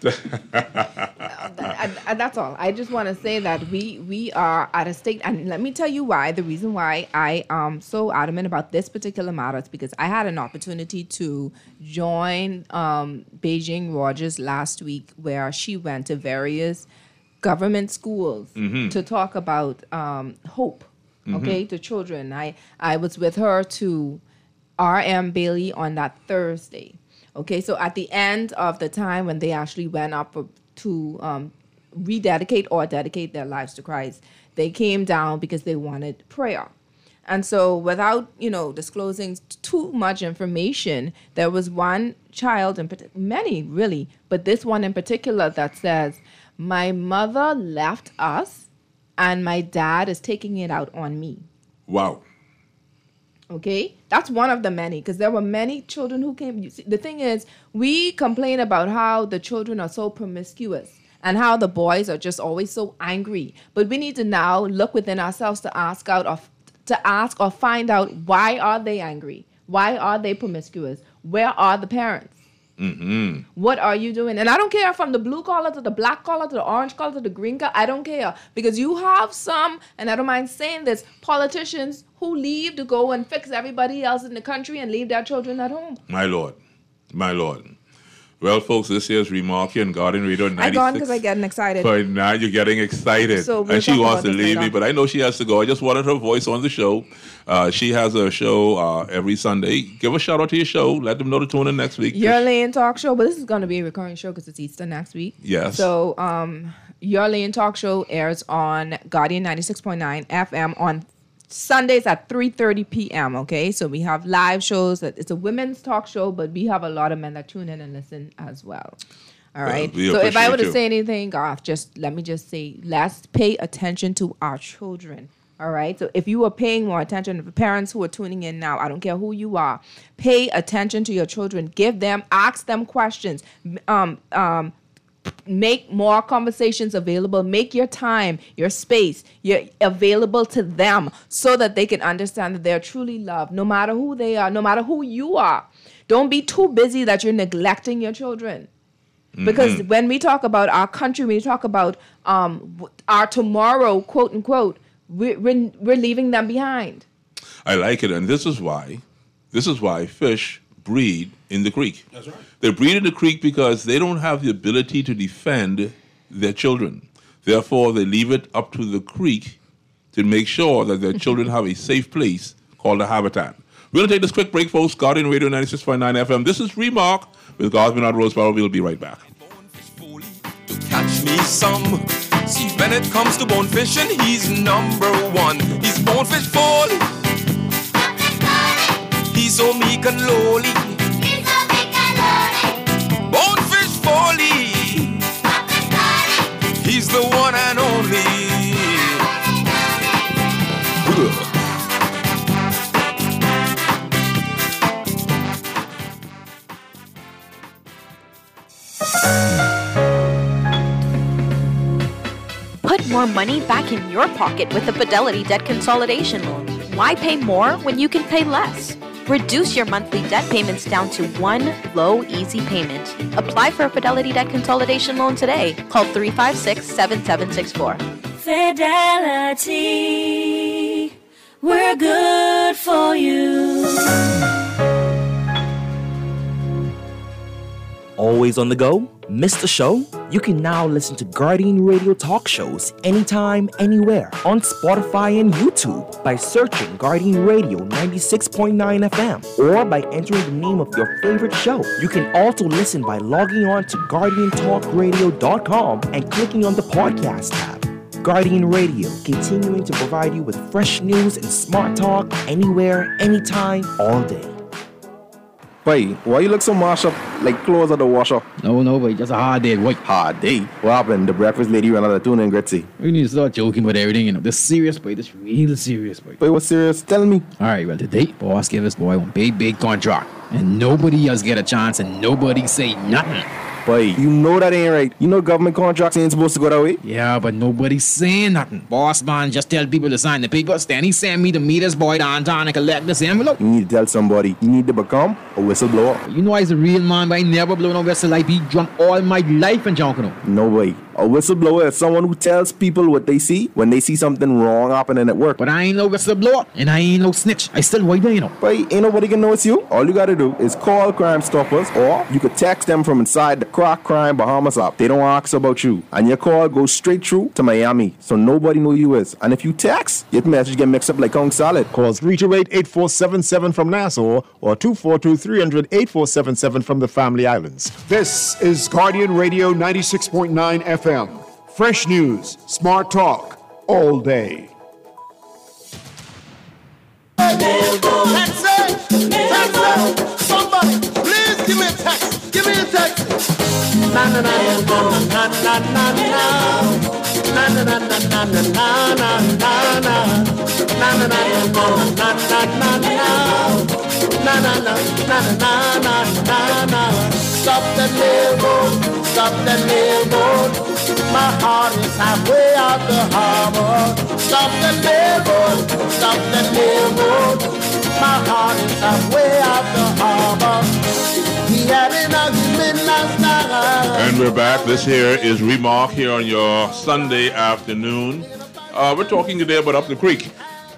and, and that's all. I just want to say that we we are at a state, and let me tell you why. The reason why I am so adamant about this particular matter is because I had an opportunity to join um, Beijing Rogers last week, where she went to various government schools
Mhm.
to talk about um, hope,
Mhm.
okay, to children. I, I was with her to R M Bailey on that Thursday. Okay, so at the end of the time when they actually went up for, to um, rededicate or dedicate their lives to Christ, they came down because they wanted prayer. And so without, you know, disclosing too much information, there was one child, in partic- many really, but this one in particular that says, my mother left us and my dad is taking it out on me.
Wow.
Okay, that's one of the many, because there were many children who came. You see, the thing is, we complain about how the children are so promiscuous and how the boys are just always so angry. But we need to now look within ourselves to ask out of to ask or find out, why are they angry? Why are they promiscuous? Where are the parents?
Mm-hmm.
What are you doing? And I don't care from the blue collar to the black collar to the orange collar to the green collar. I don't care, because you have some, and I don't mind saying this, politicians who leave to go and fix everybody else in the country and leave their children at home.
My Lord. My Lord. Well, folks, this here's Remarky on Garden Radio
I gone because I
ninety-six.
getting excited.
But now you're getting excited.
So we'll
and she
talk
wants
about
to
this
leave me,
later.
but I know she has to go. I just wanted her voice on the show. Uh, she has a show uh, every Sunday. Give a shout out to your show. Let them know to tune in next week.
Your Lane Talk Show, but this is going to be a recurring show because it's Easter next week.
Yes.
So, um, Your Lane Talk Show airs on Guardian ninety-six point nine F M on Sundays at three thirty p.m., okay? So we have live shows. It's a women's talk show, but we have a lot of men that tune in and listen as well. All right.
we
so if I
appreciate
were to
you.
say anything, Garth, just let me just say, let's pay attention to our children. All right. So if you are paying more attention, the parents who are tuning in now, I don't care who you are, pay attention to your children. Give them, ask them questions. Um, um, make more conversations available. Make your time, your space, your available to them so that they can understand that they're truly loved, no matter who they are, no matter who you are. Don't be too busy that you're neglecting your children. Because
Mm-hmm.
when we talk about our country, we talk about um, our tomorrow, quote unquote, we're, we're, we're leaving them behind.
I like it, and this is why, this is why fish breed in the creek.
That's right.
They breed in the creek because they don't have the ability to defend their children. Therefore, they leave it up to the creek to make sure that their children have a safe place called a habitat. We're going to take this quick break, folks. Guardian Radio ninety-six point nine F M. This is Remark with Garth Bernard Roseborough. We'll be right back.
Catch me some. See, when it comes to bone fishing, he's number one. He's bonefish foley. He's so meek and lowly. He's so meek and lowly. Bonefish foley. He's the one and only. Ugh.
Put more money back in your pocket with the Fidelity Debt Consolidation Loan. Why pay more when you can pay less? Reduce your monthly debt payments down to one low, easy payment. Apply for a Fidelity Debt Consolidation Loan today. Call three five six, seven seven six four.
Fidelity, we're good for you.
Always on the go? Missed the show? You can now listen to Guardian Radio talk shows anytime, anywhere on Spotify and YouTube by searching Guardian Radio ninety-six point nine F M or by entering the name of your favorite show. You can also listen by logging on to guardian talk radio dot com and clicking on the podcast tab. Guardian Radio, continuing to provide you with fresh news and smart talk anywhere, anytime, all day.
Boy, why you look so mashed up like clothes at the washer?
No, no, boy, just a hard day, boy.
Hard day? What happened? The breakfast lady ran out of tuna and Gretzy.
We need to start joking about everything, you know. This serious, boy. This real serious, boy.
Boy, what's serious? Tell me.
All right, well, today, boss gave us boy one big, big contract. And nobody else get a chance and nobody say nothing.
Boy, you know that ain't right. You know government contracts ain't supposed to go that way.
Yeah, but nobody's saying nothing. Boss man just tell people to sign the papers. Then he send me to meet his boy downtown and collect this envelope.
You need to tell somebody. You need to become a whistleblower.
You know I's a real man, but I never blow no whistle. I be drunk all my life and junk, you know.
No, boy. A whistleblower is someone who tells people what they see when they see something wrong happening at work.
But I ain't no whistleblower, and I ain't no snitch. I still white, you know.
But ain't nobody can know it's you. All you gotta do is call Crime Stoppers, or you could text them from inside the Crack Crime Bahamas app. They don't ask about you, and your call goes straight through to Miami, so nobody know you is. And if you text, your message get mixed up like Kong Salad.
Call three two eight, eight four seven seven from Nassau or two four two, three hundred, eight four seven seven from the Family Islands.
This is Guardian Radio ninety-six point nine F M. Fresh news, smart talk, all day.
Taxi! Taxi! Somebody, please give me a taxi. Give me a taxi. Na na na na na na na na. Na na na na na na na na na na. Na na na na na na na na na. Na na na na na na na na. Stop that railroad, stop that railroad. My heart is halfway out the harbor. Stop that railroad, stop that railroad. My heart is halfway out the harbor. He had an argument last night.
And we're back. This here is Remark here on your Sunday afternoon. Uh, we're talking today about Up the Creek.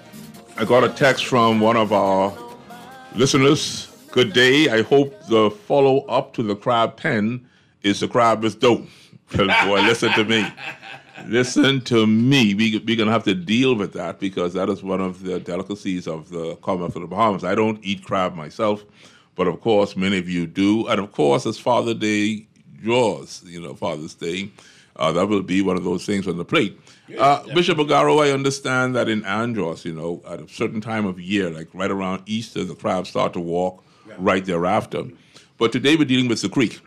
I got a text from one of our listeners. Good day. I hope the follow-up to the crab pen is the crab with dough. Boy, listen to me. Listen to me. We, we're going to have to deal with that because that is one of the delicacies of the Commonwealth of the Bahamas. I don't eat crab myself, but of course, many of you do. And of course, as Father's Day draws, you know, Father's Day, uh, that will be one of those things on the plate. Uh, yeah. Bishop Agaro, I understand that in Andros, you know, at a certain time of year, like right around Easter, the crabs start to walk yeah. right thereafter. But today we're dealing with the creek.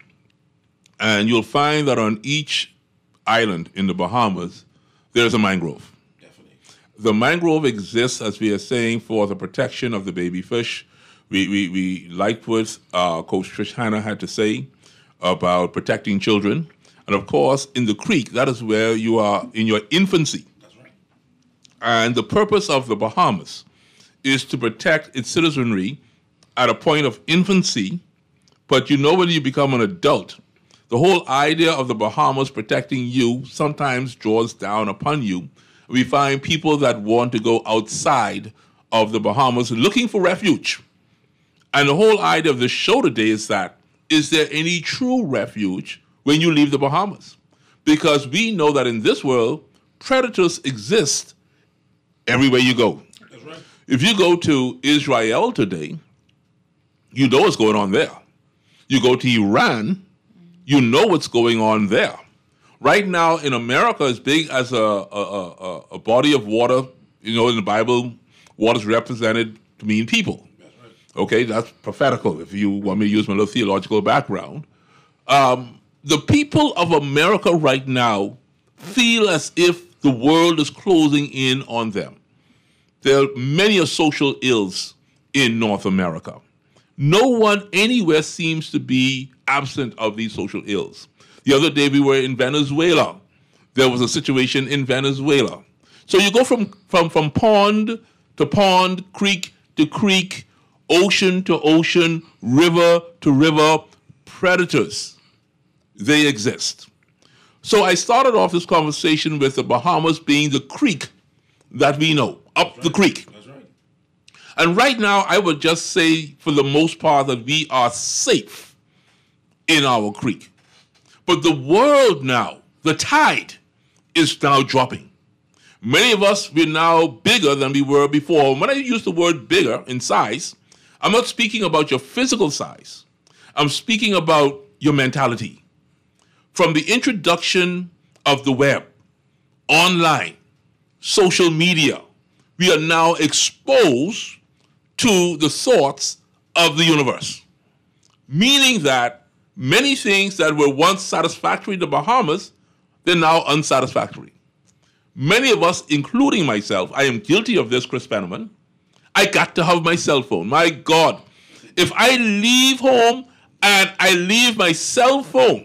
And you'll find that on each island in the Bahamas, there's a mangrove. Definitely. The mangrove exists, as we are saying, for the protection of the baby fish. We, we, we liked what uh, Coach Trish Hanna had to say about protecting children. And of course, in the creek, that is where you are in your infancy. That's right. And the purpose of the Bahamas is to protect its citizenry at a point of infancy. But you know, when you become an adult, the whole idea of the Bahamas protecting you sometimes draws down upon you. We find people that want to go outside of the Bahamas looking for refuge. And the whole idea of the show today is that, is there any true refuge when you leave the Bahamas? Because we know that in this world, predators exist everywhere you go. That's right. If you go to Israel today, you know what's going on there. You go to Iran, you know what's going on there. Right now in America, as big as a, a, a, a body of water, you know, in the Bible, water is represented to mean people. That's right. Okay, that's prophetical, if you want me to use my little theological background. Um, the people of America right now feel as if the world is closing in on them. There are many social ills in North America. No one anywhere seems to be absent of these social ills. The other day we were in Venezuela. There was a situation in Venezuela. So you go from, from, from pond to pond, creek to creek, ocean to ocean, river to river, predators. They exist. So I started off this conversation with the Bahamas being the creek that we know, up the creek. And right now, I would just say, for the most part, that we are safe in our creek. But the world now, the tide, is now dropping. Many of us, we're now bigger than we were before. When I use the word bigger in size, I'm not speaking about your physical size. I'm speaking about your mentality. From the introduction of the web, online, social media, we are now exposed to the thoughts of the universe. Meaning that many things that were once satisfactory in the Bahamas, they're now unsatisfactory. Many of us, including myself, I am guilty of this, Chris Penniman. I got to have my cell phone. My God, if I leave home and I leave my cell phone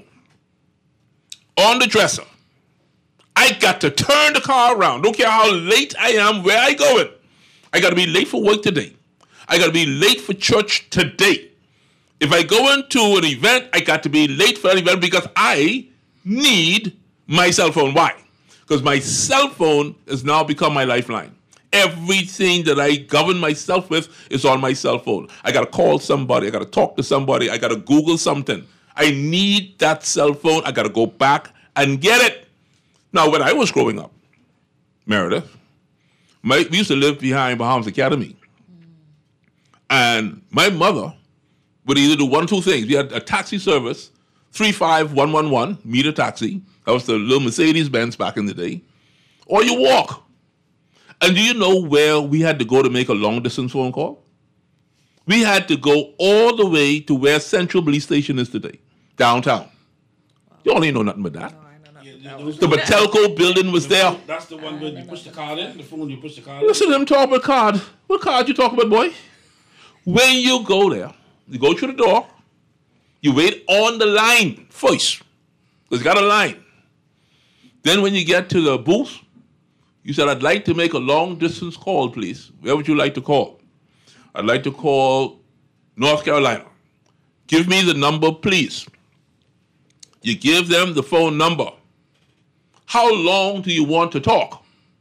on the dresser, I got to turn the car around. Don't care how late I am, where I going. I got to be late for work today. I got to be late for church today. If I go into an event, I got to be late for an event because I need my cell phone. Why? Because my cell phone has now become my lifeline. Everything that I govern myself with is on my cell phone. I got to call somebody. I got to talk to somebody. I got to Google something. I need that cell phone. I got to go back and get it. Now, when I was growing up, Meredith, my, we used to live behind Bahamas Academy. And my mother would either do one or two things. We had a taxi service, three five one one one, meter taxi. That was the little Mercedes-Benz back in the day. Or you walk. And do you know where we had to go to make a long-distance phone call? We had to go all the way to where Central Police Station is today, downtown. You all ain't know nothing but that. The Batelco building was there.
That's the one where you push the card in, the phone you push the card in.
Listen to them talk about card. What card you talk about, boy? When you go there, you go through the door, you wait on the line first, because you got a line. Then when you get to the booth, you said, I'd like to make a long-distance call, please. Where would you like to call? I'd like to call North Carolina. Give me the number, please. You give them the phone number. How long do you want to talk?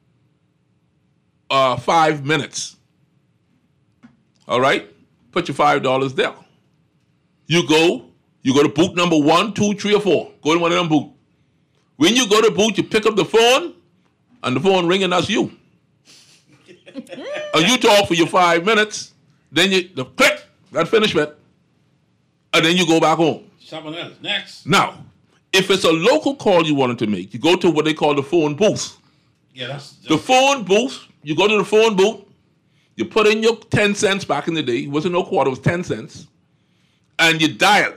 Uh, five minutes. All right? Put your five dollars there. You go, you go to booth number one, two, three, or four. Go to one of them booths. When you go to booth, you pick up the phone, and the phone ring, and that's you. And you talk for your five minutes, then you the click, that finish it, and then you go back home.
Someone else. Next.
Now, if it's a local call you wanted to make, you go to what they call the phone booth.
Yeah, that's, that's
the phone booth. You go to the phone booth. You put in your ten cents back in the day. It wasn't no quarter, it was ten cents. And you dial.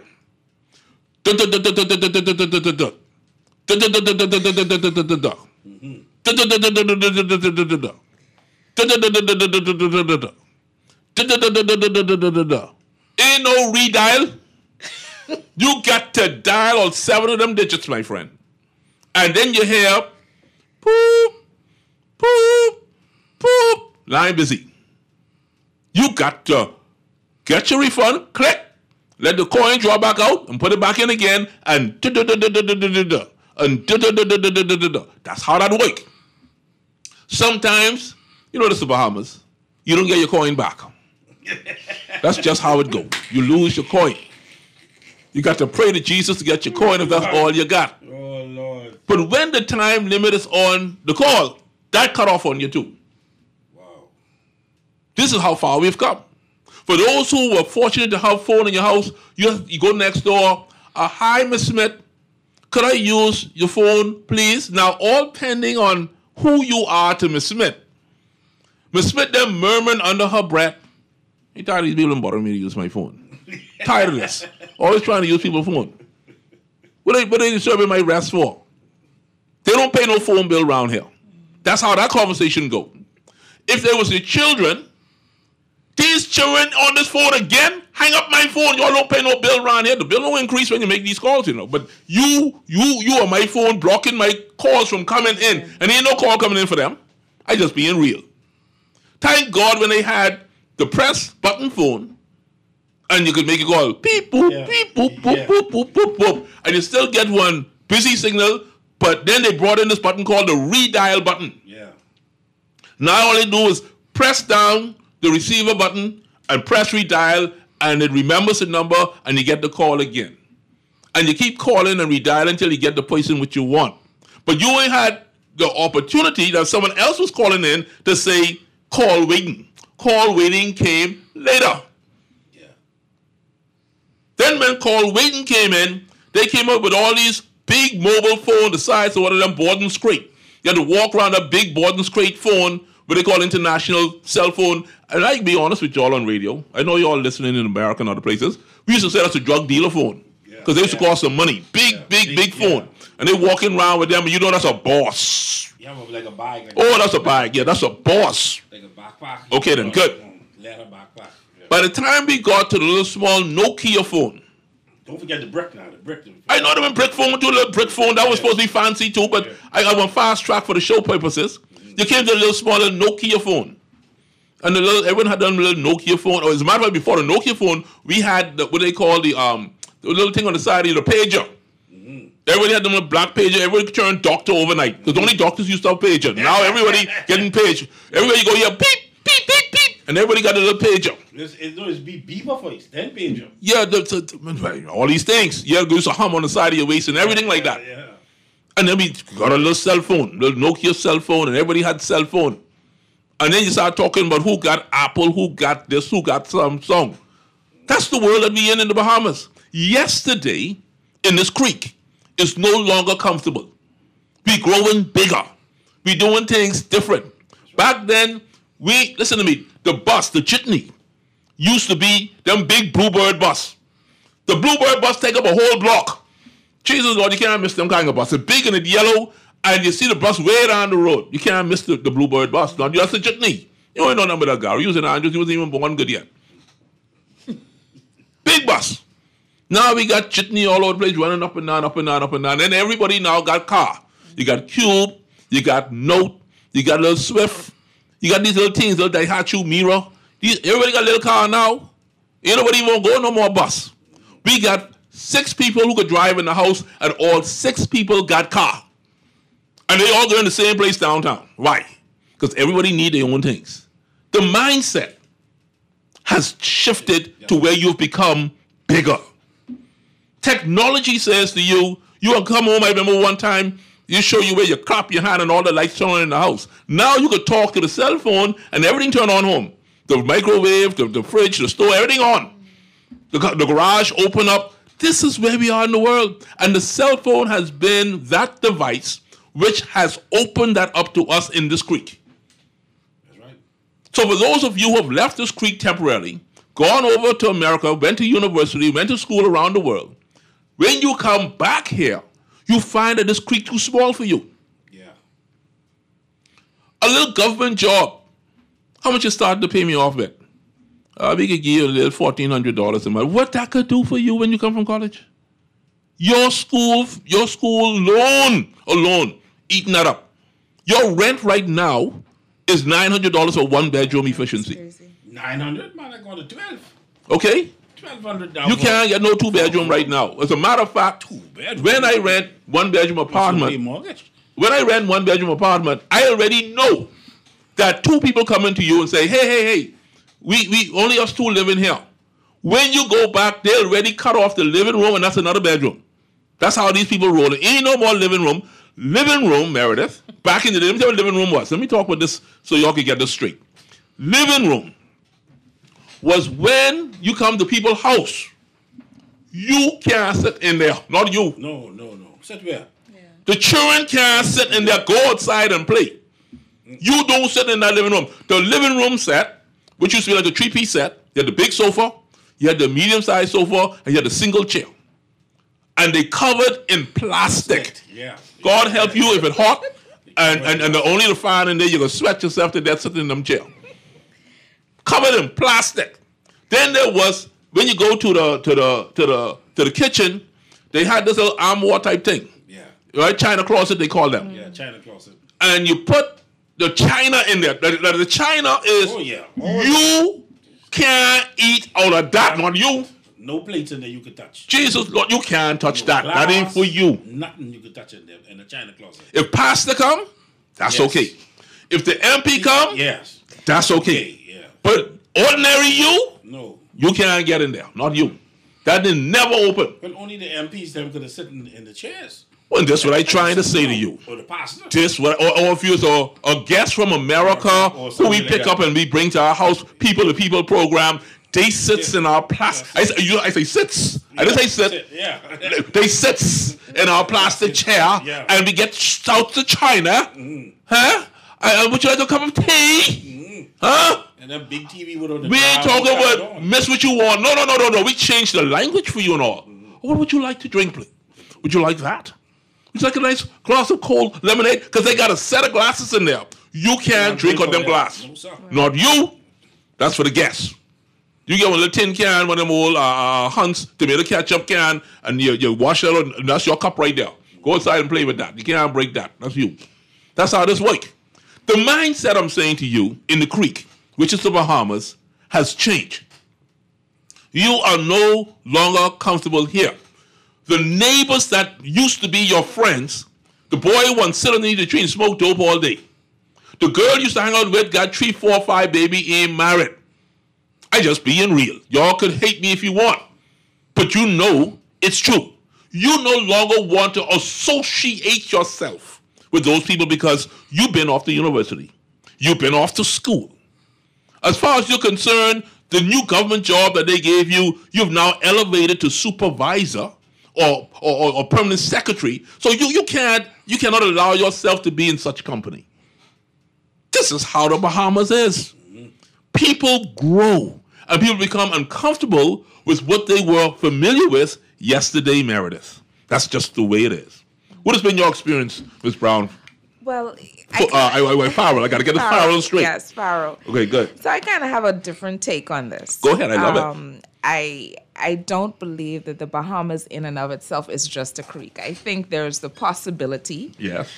Ain't no redial. You got to dial all seven of them digits, my friend. And then you hear poop, poop, poop. Line busy. You got to get your refund, click, let the coin draw back out, and put it back in again, and and that's how that works. Sometimes, you know this is the Bahamas, you don't get your coin back. That's just how it goes. You lose your coin. You got to pray to Jesus to get your coin if that's all you got.
Oh, Lord.
But when the time limit is on the call, that cut off on you too. This is how far we've come. For those who were fortunate to have phone in your house, you, you go next door. Uh, Hi, Miss Smith. Could I use your phone, please? Now, all pending on who you are to Miss Smith. Miss Smith then murmuring under her breath, "Ain't tired of these people bothering me to use my phone. Tired of this. Always trying to use people's phone. What are, what are they disturbing my rest for? They don't pay no phone bill around here." That's how that conversation go. If there was your children, these children on this phone again, hang up my phone. Y'all don't pay no bill around here. The bill don't increase when you make these calls, you know. But you, you, you on my phone blocking my calls from coming in. And ain't no call coming in for them. I just being real. Thank God when they had the press button phone and you could make a call. Beep, boop, yeah. beep, boop, boop, yeah. boop, boop, boop, boop. And you still get one busy signal. But then they brought in this button called the redial button.
Yeah.
Now all they do is press down the receiver button and press redial, and it remembers the number, and you get the call again. And you keep calling and redialing until you get the person which you want. But you ain't had the opportunity that someone else was calling in to say, call waiting. Call waiting came later.
Yeah.
Then when call waiting came in, they came up with all these big mobile phones the size of one of them Borden Scrape. You had to walk around a big Borden Scrape phone, what they call international cell phone. And I can be honest with y'all on radio. I know y'all listening in America and other places. We used to say that's a drug dealer phone. Because yeah, they used yeah. to cost some money. Big, yeah, big, big, big phone. Yeah. And they walking around with them, and you know that's a boss.
Yeah, like a bag. Like
oh, that's a bag. Yeah, that's a boss.
Like a backpack.
Okay, then, good.
Leather backpack. Yeah.
By the time we got to the little small Nokia phone.
Don't forget the brick now. The brick. The
I know them brick phone, too, little brick phone. That was yeah. supposed to be fancy, too, but yeah. I got one fast track for the show purposes. You came to the little smaller Nokia phone. And the little, everyone had done a little Nokia phone. Or as a matter of fact, before the Nokia phone, we had the, what they call the um the little thing on the side of the pager. Mm-hmm. Everyone everybody had them on a black pager. Everybody turned doctor overnight. Because only doctors used to have pager. Now everybody getting page. Everywhere you go, yeah, beep, beep, beep, beep. And everybody got a little pager.
It's, it's, no, it's beep beeper voice, then pager.
Yeah, the, the, the, all these things. Yeah, goes a hum on the side of your waist and everything like that.
Yeah.
And then we got a little cell phone, little Nokia cell phone, and everybody had cell phone. And then you start talking about who got Apple, who got this, who got Samsung. That's the world that we in in the Bahamas. Yesterday, in this creek, is no longer comfortable. We growing bigger. We doing things different. Back then, we, listen to me, the bus, the jitney, used to be them big Bluebird bus. The Bluebird bus take up a whole block. Jesus Lord, you can't miss them kind of bus. It's big and it's yellow, and you see the bus way down the road. You can't miss the, the Bluebird bus. Not just a jitney. You don't know nothing about that guy. He was in Andrews. He wasn't even born good yet. Big bus. Now we got jitney all over the place, running up and down, up and down, up and down. And everybody now got car. You got Cube, you got Note, you got little Swift, you got these little things, little Daihatsu, Mira. These, everybody got a little car now. Ain't nobody won't go no more bus. We got six people who could drive in the house, and all six people got car. And they all go in the same place downtown. Why? Because everybody need their own things. The mindset has shifted to where you've become bigger. Technology says to you, you will come home. I remember one time, you show you where you clap your hand and all the lights turn on in the house. Now you could talk to the cell phone and everything turn on home. The microwave, the, the fridge, the stove, everything on. The, the garage open up. This is where we are in the world. And the cell phone has been that device which has opened that up to us in this creek.
That's right.
So for those of you who have left this creek temporarily, gone over to America, went to university, went to school around the world, when you come back here, you find that this creek too small for you.
Yeah.
A little government job. How much you started to pay me off with? Uh, we could give you a little fourteen hundred dollars a month. What that could do for you when you come from college? Your school, your school loan alone, eating that up. Your rent right now is nine hundred dollars for one bedroom efficiency.
nine hundred? Man, I go to twelve.
Okay?
twelve hundred dollars.
You can't get no two bedroom right now. As a matter of fact, two bedroom. When I rent one bedroom apartment, when I rent one bedroom apartment, I already know that two people come into you and say, hey, hey, hey, we, we only us two living here. When you go back, they already cut off the living room and that's another bedroom. That's how these people roll. Ain't no more living room. Living room, Meredith, back in the day, let me tell you what living room was. Let me talk about this so y'all can get this straight. Living room was when you come to people's house. You can't sit in there. Not you.
No, no, no. Sit where? Yeah.
The children can't sit in there. Go outside and play. You don't sit in that living room. The living room set, which used to be like a three-piece set, you had the big sofa, you had the medium-sized sofa, and you had the single chair. And they covered in plastic.
Yeah.
God help you if it's hot, and, and, and the only the fan in there, you're going to sweat yourself to death sitting in them chair. Covered in plastic. Then there was, when you go to the to the to the to the kitchen, they had this little armoire type thing.
Yeah.
Right? China closet, they call them.
Yeah, China closet.
And you put the china in there. The, the, the china is,
oh, yeah. Oh,
you can't eat out of that, not you.
No plates in there you can touch.
Jesus, Lord, you can't touch
no
that.
glass,
that ain't for you.
Nothing you can touch in there in the China closet.
If pasta come, that's
yes.
okay. If the M P come,
yes,
that's okay.
okay yeah.
But ordinary you,
no,
you can't get in there. Not you. That didn't never open.
But only the M Ps them could have sit in, in the chairs.
Well, that's what I'm trying to say to you.
Or the pasta.
This what, or, or if you're a, a guest from America
or, or
who we
like
pick
that.
up and we bring to our house, people to people program. They sits yeah. in our plastic. I, say, you, I say sits. Yeah. I didn't say sit.
sit. Yeah.
They sits in our plastic chair,
yeah.
and we get out to China. Mm. Huh? Uh, would you like a cup of tea? Mm. Huh?
And that big T V with all the.
We ain't talking about miss what you want. No, no, no, no, no. We changed the language for you and all. Mm. What would you like to drink, please? Would you like that? Would you like a nice glass of cold lemonade? Because they got a set of glasses in there. You can't drink on them glass. No, sir. Not you. That's for the guests. You get one little tin can, one of them old uh, Hunt's tomato ketchup can, and you, you wash it out, and that's your cup right there. Go outside and play with that. You can't break that. That's you. That's how this works. The mindset I'm saying to you in the creek, which is the Bahamas, has changed. You are no longer comfortable here. the neighbors that used to be your friends, the boy once sit underneath the tree and smoke dope all day. The girl you used to hang out with got three, four, five baby, ain't married. I just being real. Y'all could hate me if you want, but you know it's true. You no longer want to associate yourself with those people because you've been off to university. You've been off to school. As far as you're concerned, the new government job that they gave you, you've now elevated to supervisor or, or, or permanent secretary. So you, you can't, you cannot allow yourself to be in such company. This is how the Bahamas is. People grow and people become uncomfortable with what they were familiar with yesterday, Meredith. That's just the way it is. What has been your experience, Miz Brown?
Well,
I, uh, I, I went Farrell. I got to get the Farrell straight.
Yes, Farrell.
Okay, good.
So I kind of have a different take on this.
Go ahead. I love
um,
it.
I I don't believe that the Bahamas in and of itself is just a creek. I think there's the possibility
Yes.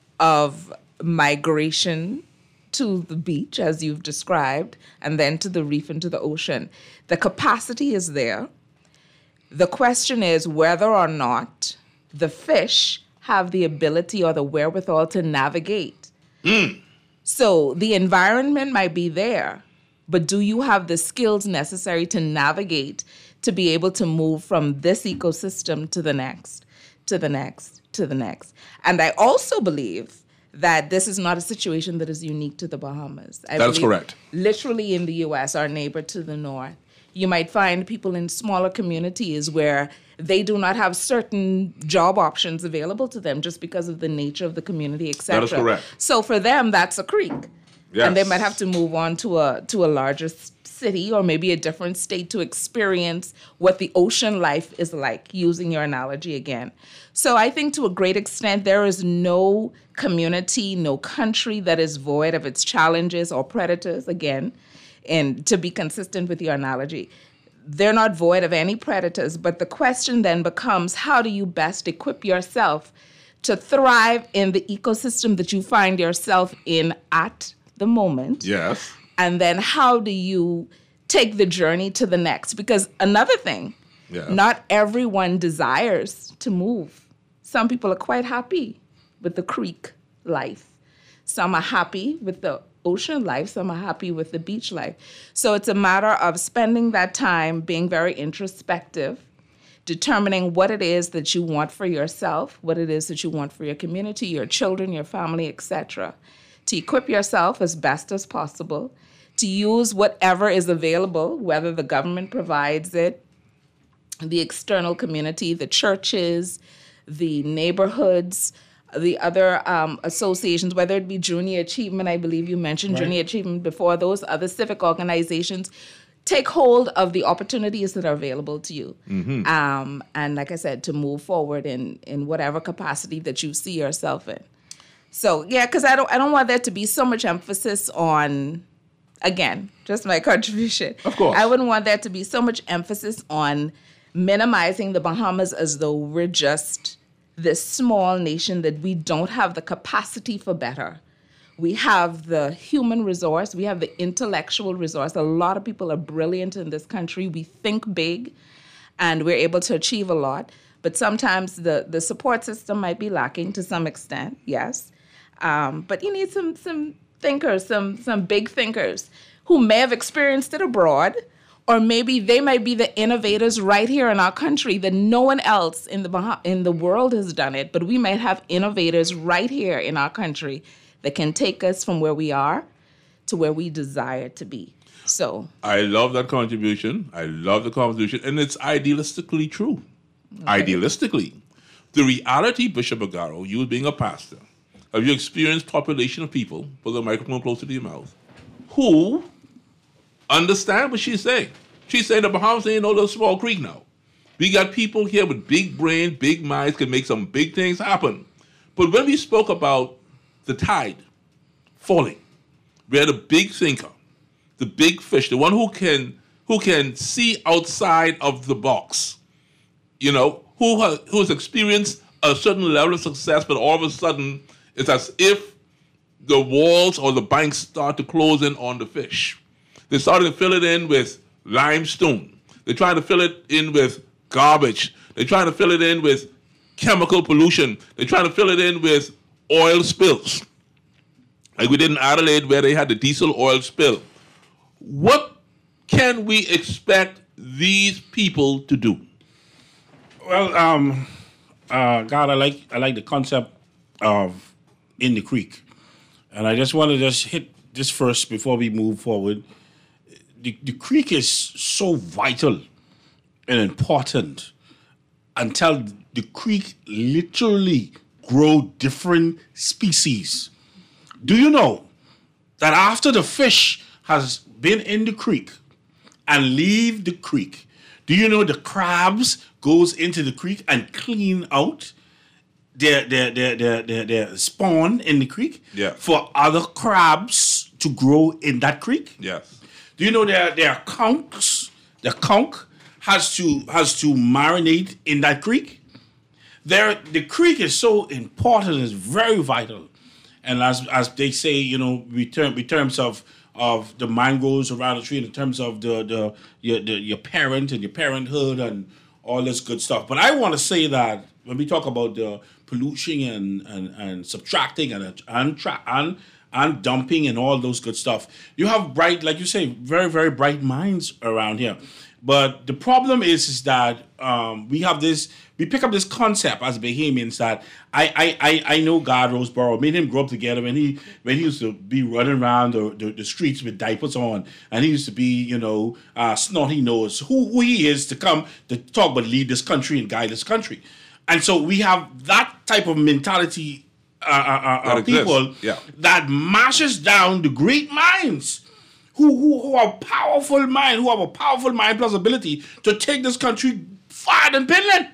of migration to the beach, as you've described, and then to the reef and to the ocean. The capacity is there. The question is whether or not the fish have the ability or the wherewithal to navigate.
Mm.
So the environment might be there, but do you have the skills necessary to navigate to be able to move from this ecosystem to the next, to the next, to the next? And I also believe that this is not a situation that is unique to the Bahamas. I
That's
believe
correct.
Literally in the U S, our neighbor to the north, you might find people in smaller communities where they do not have certain job options available to them just because of the nature of the community, et cetera.
That is correct.
So for them, that's a creek.
Yes.
And they might have to move on to a to a larger s- city or maybe a different state to experience what the ocean life is like, using your analogy again. So I think to a great extent, there is no community, no country that is void of its challenges or predators, again, and to be consistent with your analogy. They're not void of any predators, but the question then becomes, how do you best equip yourself to thrive in the ecosystem that you find yourself in at the moment?
Yes.
And then how do you take the journey to the next? Because another thing,
Yeah.
not everyone desires to move. Some people are quite happy with the creek life. Some are happy with the ocean life. Some are happy with the beach life. So it's a matter of spending that time being very introspective, determining what it is that you want for yourself, what it is that you want for your community, your children, your family, et cetera. To equip yourself as best as possible, to use whatever is available, whether the government provides it, the external community, the churches, the neighborhoods, the other um, associations, whether it be Junior Achievement, I believe you mentioned
Right.
Junior Achievement before, those other civic organizations, take hold of the opportunities that are available to you.
Mhm.
Um, and like I said, to move forward in, in whatever capacity that you see yourself in. So yeah, because I don't I don't want there to be so much emphasis on, again, just my contribution.
Of course.
I wouldn't want there to be so much emphasis on minimizing the Bahamas as though we're just this small nation that we don't have the capacity for better. We have the human resource, we have the intellectual resource. A lot of people are brilliant in this country. We think big and we're able to achieve a lot. But sometimes the, the support system might be lacking to some extent, yes. Um, but you need some some thinkers, some some big thinkers who may have experienced it abroad, or maybe they might be the innovators right here in our country that no one else in the Bah- in the world has done it. But we might have innovators right here in our country that can take us from where we are to where we desire to be. So
I love that contribution. I love the contribution, and it's idealistically true. Idealistically, the reality, Bishop Agaro, you being a pastor, have you experienced population of people, put the microphone closer to your mouth, who understand what she's saying? She's saying the Bahamas ain't no little small creek now. We got people here with big brain, big minds, can make some big things happen. But when we spoke about the tide falling, we had a big thinker, the big fish, the one who can who can see outside of the box, you know, who has, who has experienced a certain level of success, but all of a sudden it's as if the walls or the banks start to close in on the fish. They started to fill it in with limestone. They're trying to fill it in with garbage. They're trying to fill it in with chemical pollution. They're trying to fill it in with oil spills. Like we did in Adelaide where they had the diesel oil spill. What can we expect these people to do?
Well, um, uh, God, I like I like the concept of in the creek. And I just want to just hit this first before we move forward. The, the creek is so vital and important until the creek literally grow different species. Do you know that after the fish has been in the creek and leave the creek, do you know the crabs goes into the creek and clean out their their their their their, their spawn in the creek
Yeah.
for other crabs to grow in that creek?
Yes.
Do you know there there are conchs? The conch has to has to marinate in that creek. There, the creek is so important; it's very vital. And as as they say, you know, we term in terms of of the mangroves around the tree, in terms of the the your the, your parent and your parenthood and all this good stuff. But I want to say that when we talk about the pollution and and, and subtracting and and, tra- and and dumping and all those good stuff, you have bright, like you say, very very bright minds around here. But the problem is, is that um, we have this, we pick up this concept as Bahamians that I I, I, I know God Roseboro, made him grow up together when he when he used to be running around the, the, the streets with diapers on, and he used to be, you know, uh, snotty nose, who, who he is to come to talk about lead this country and guide this country. And so we have that type of mentality, uh, uh, uh,
That
people
exists. Yeah.
that mashes down the great minds. Who, who, who are powerful mind, who have a powerful mind plus ability to take this country far than Finland.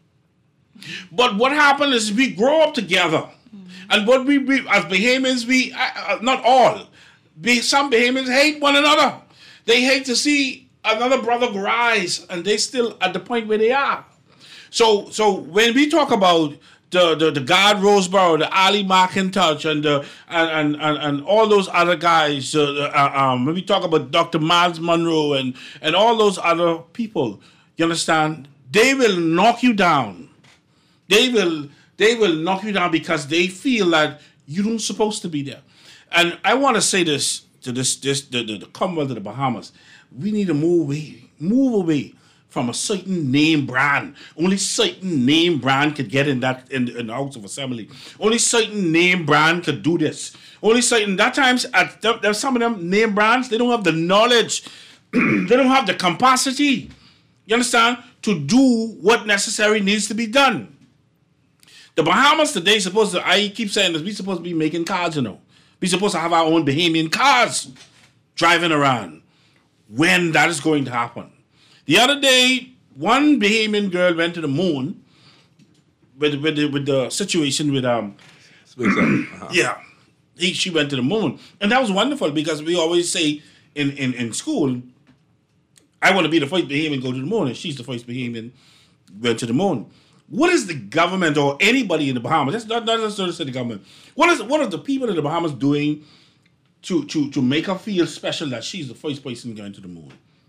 But what happened is we grow up together. And what we, we as Bahamians, we, uh, uh, not all, be, some Bahamians hate one another. They hate to see another brother rise, and they still at the point where they are. So, so when we talk about The, the the God Roseboro, the Ali McIntosh, and the and and, and, and all those other guys. Uh, uh, um, when we talk about Doctor Miles Monroe and and all those other people, you understand? They will knock you down. They will they will knock you down because they feel that you don't supposed to be there. And I want to say this to this this the, the, the Commonwealth of the Bahamas. We need to move away, move away from a certain name brand. Only certain name brand could get in that in, in the House of Assembly. Only certain name brand could do this. Only certain that times at there's some of them name brands, they don't have the knowledge, they don't have the capacity. You understand? To do what necessary needs to be done. The Bahamas today supposed to, I keep saying this, we supposed to be making cars, you know. We supposed to have our own Bahamian cars driving around. When that is going to happen. The other day, one Bahamian girl went to the moon with with the, with the situation with um.
uh-huh.
Yeah, he, she went to the moon, and that was wonderful because we always say in in, in school, I want to be the first Bahamian go to the moon, and she's the first Bahamian went to the moon. What is the government or anybody in the Bahamas? That's not, not necessarily the government. What is what are the people in the Bahamas doing to to to make her feel special that she's the first person going to the moon?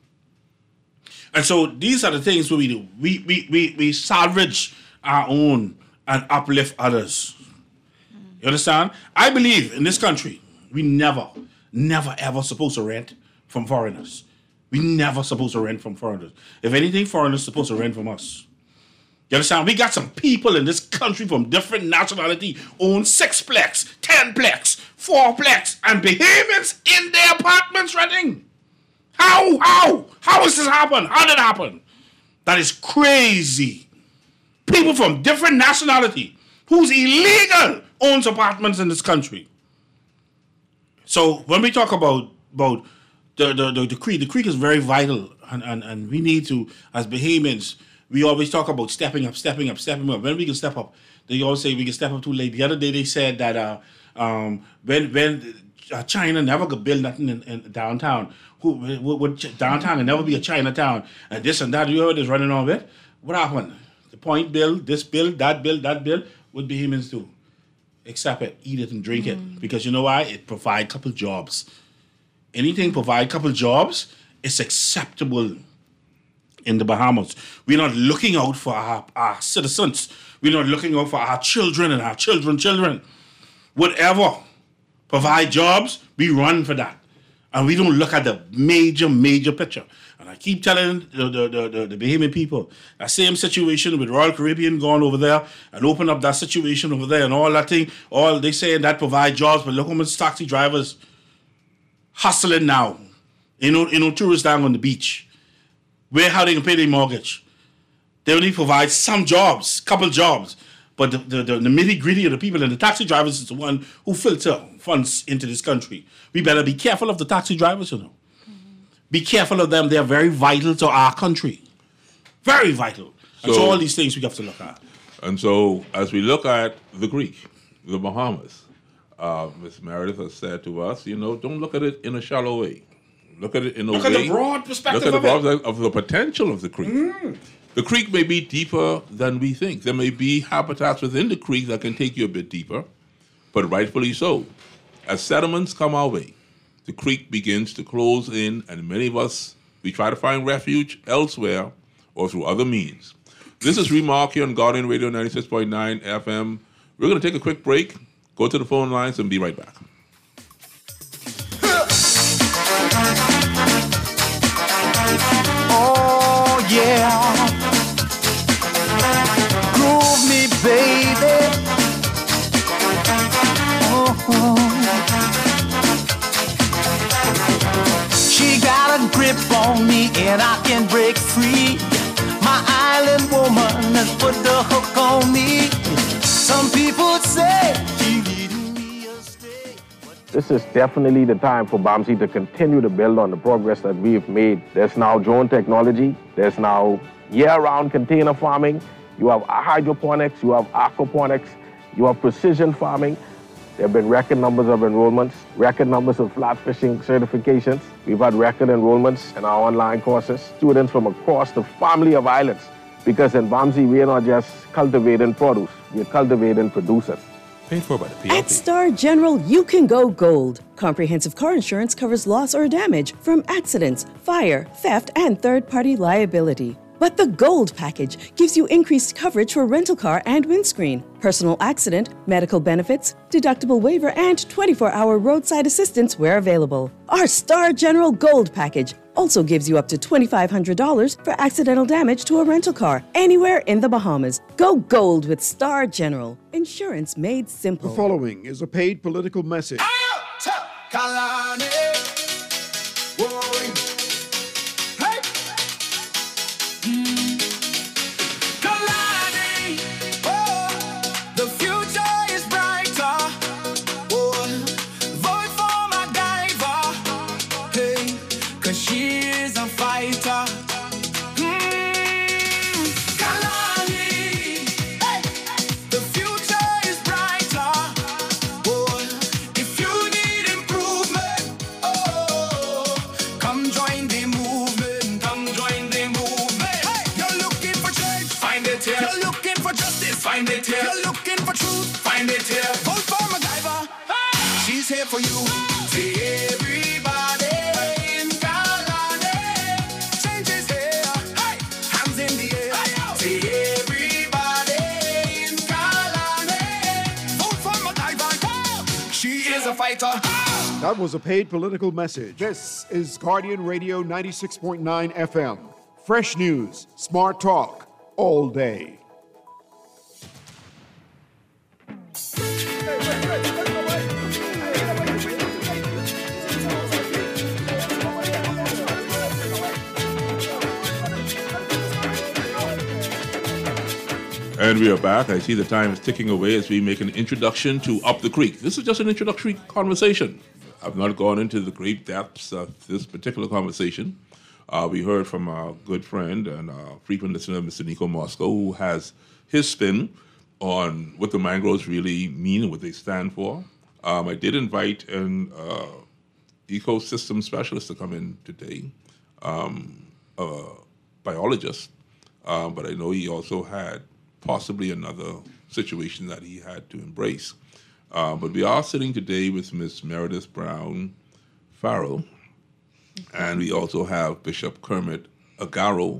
And so these are the things we do. We we we we salvage our own and uplift others. You understand? I believe in this country, we never, never ever supposed to rent from foreigners. We never supposed to rent from foreigners. If anything, foreigners supposed to rent from us. You understand? We got some people in this country from different nationality own sixplex, tenplex, fourplex, and Bahamians in their apartments renting. How, how, how has this happened? How did it happen? That is crazy. People from different nationality who's illegal owns apartments in this country. So when we talk about, about the, the, the, the creek, the creek is very vital. And, and, and we need to, as Bahamians, we always talk about stepping up, stepping up, stepping up. When we can step up, they always say we can step up too late. The other day they said that uh, um, when when uh, China never could build nothing in, in downtown, who would, would downtown can never be a Chinatown, and this and that, you heard is running on it. What happened? The point bill, this bill, that bill, that bill, what Bahamians do? Accept it, eat it, and drink it. Because you know why? It provide couple jobs. Anything provide couple jobs, it's acceptable in the Bahamas. We're not looking out for our, our citizens. We're not looking out for our children and our children, children. Whatever provide jobs, we run for that. And we don't look at the major, major picture. And I keep telling the, the, the, the, the Bahamian people, that same situation with Royal Caribbean going over there and open up that situation over there and all that thing, all they say that provide jobs, but look how much taxi drivers hustling now. You know, you know, tourists down on the beach. Where, how they can pay their mortgage. They only provide some jobs, couple jobs. But the, the, the, the nitty-gritty of the people and the taxi drivers is the one who filter funds into this country. We better be careful of the taxi drivers, you know. Be careful of them. They're very vital to our country. Very vital. And so, so all these things we have to look at.
And so as we look at the Greek, the Bahamas, uh, Miz Meredith has said to us, you know, don't look at it in a shallow way. Look at it in a
look
way.
Look at the broad perspective
Look at the
of
broad
it.
of the potential of the creek.
Mm.
The creek may be deeper than we think. There may be habitats within the creek that can take you a bit deeper, but rightfully so. As sediments come our way, the creek begins to close in, and many of us, we try to find refuge elsewhere or through other means. This is Remark here on Guardian Radio ninety-six point nine F M. We're going to take a quick break, go to the phone lines, and be right back.
Oh, yeah. Groove me, baby. Oh. She got a grip on me and I can break free. My island woman has put the hook on me. Some people say she leading me astray.
This is definitely the time for BAMSI to continue to build on the progress that we've made. There's now drone technology. There's now year-round container farming. You have hydroponics. You have aquaponics. You have precision farming. There have been record numbers of enrollments, record numbers of flat fishing certifications. We've had record enrollments in our online courses. Students from across the family of islands. Because in BAMSI, we are not just cultivating produce. We're cultivating producers.
Paid for by the P L P.
At Star General, you can go gold. Comprehensive car insurance covers loss or damage from accidents, fire, theft, and third-party liability. But the Gold package gives you increased coverage for rental car and windscreen, personal accident, medical benefits, deductible waiver, and twenty-four hour roadside assistance where available. Our Star General Gold package also gives you up to twenty-five hundred dollars for accidental damage to a rental car anywhere in the Bahamas. Go gold with Star General. Insurance made simple.
The following is a paid political message.
Kalani. Whoa. Hey. Mm. Kalani. Oh, the future is brighter. Oh, vote for MacGyver. Hey, cause she is a fighter. Mm. Kalani. Hey. The future is brighter. Oh, if you need improvement, oh, come join the movement. Come join the movement. Hey, you're looking for change, find it here. You're looking for justice, find it here. You're looking for truth, find it here. Vote for MacGyver. Hey, she's here for you. See everybody in Kalani. Change is here. Hey, hands in the air. See everybody in Kalani. Vote for MacGyver. She is a fighter.
That was a paid political message. This is Guardian Radio ninety-six point nine F M. Fresh news, smart talk, all day.
And we are back. I see the time is ticking away as we make an introduction to Up the Creek. This is just an introductory conversation. I've not gone into the great depths of this particular conversation. Uh, we heard from our good friend and uh, frequent listener, Mister Nico Moscow, who has his spin on what the mangroves really mean and what they stand for. Um, I did invite an uh, ecosystem specialist to come in today, um, a biologist, uh, but I know he also had possibly another situation that he had to embrace. Uh, but we are sitting today with Miss Meredith Brown Farrell, and we also have Bishop Kermit Agaro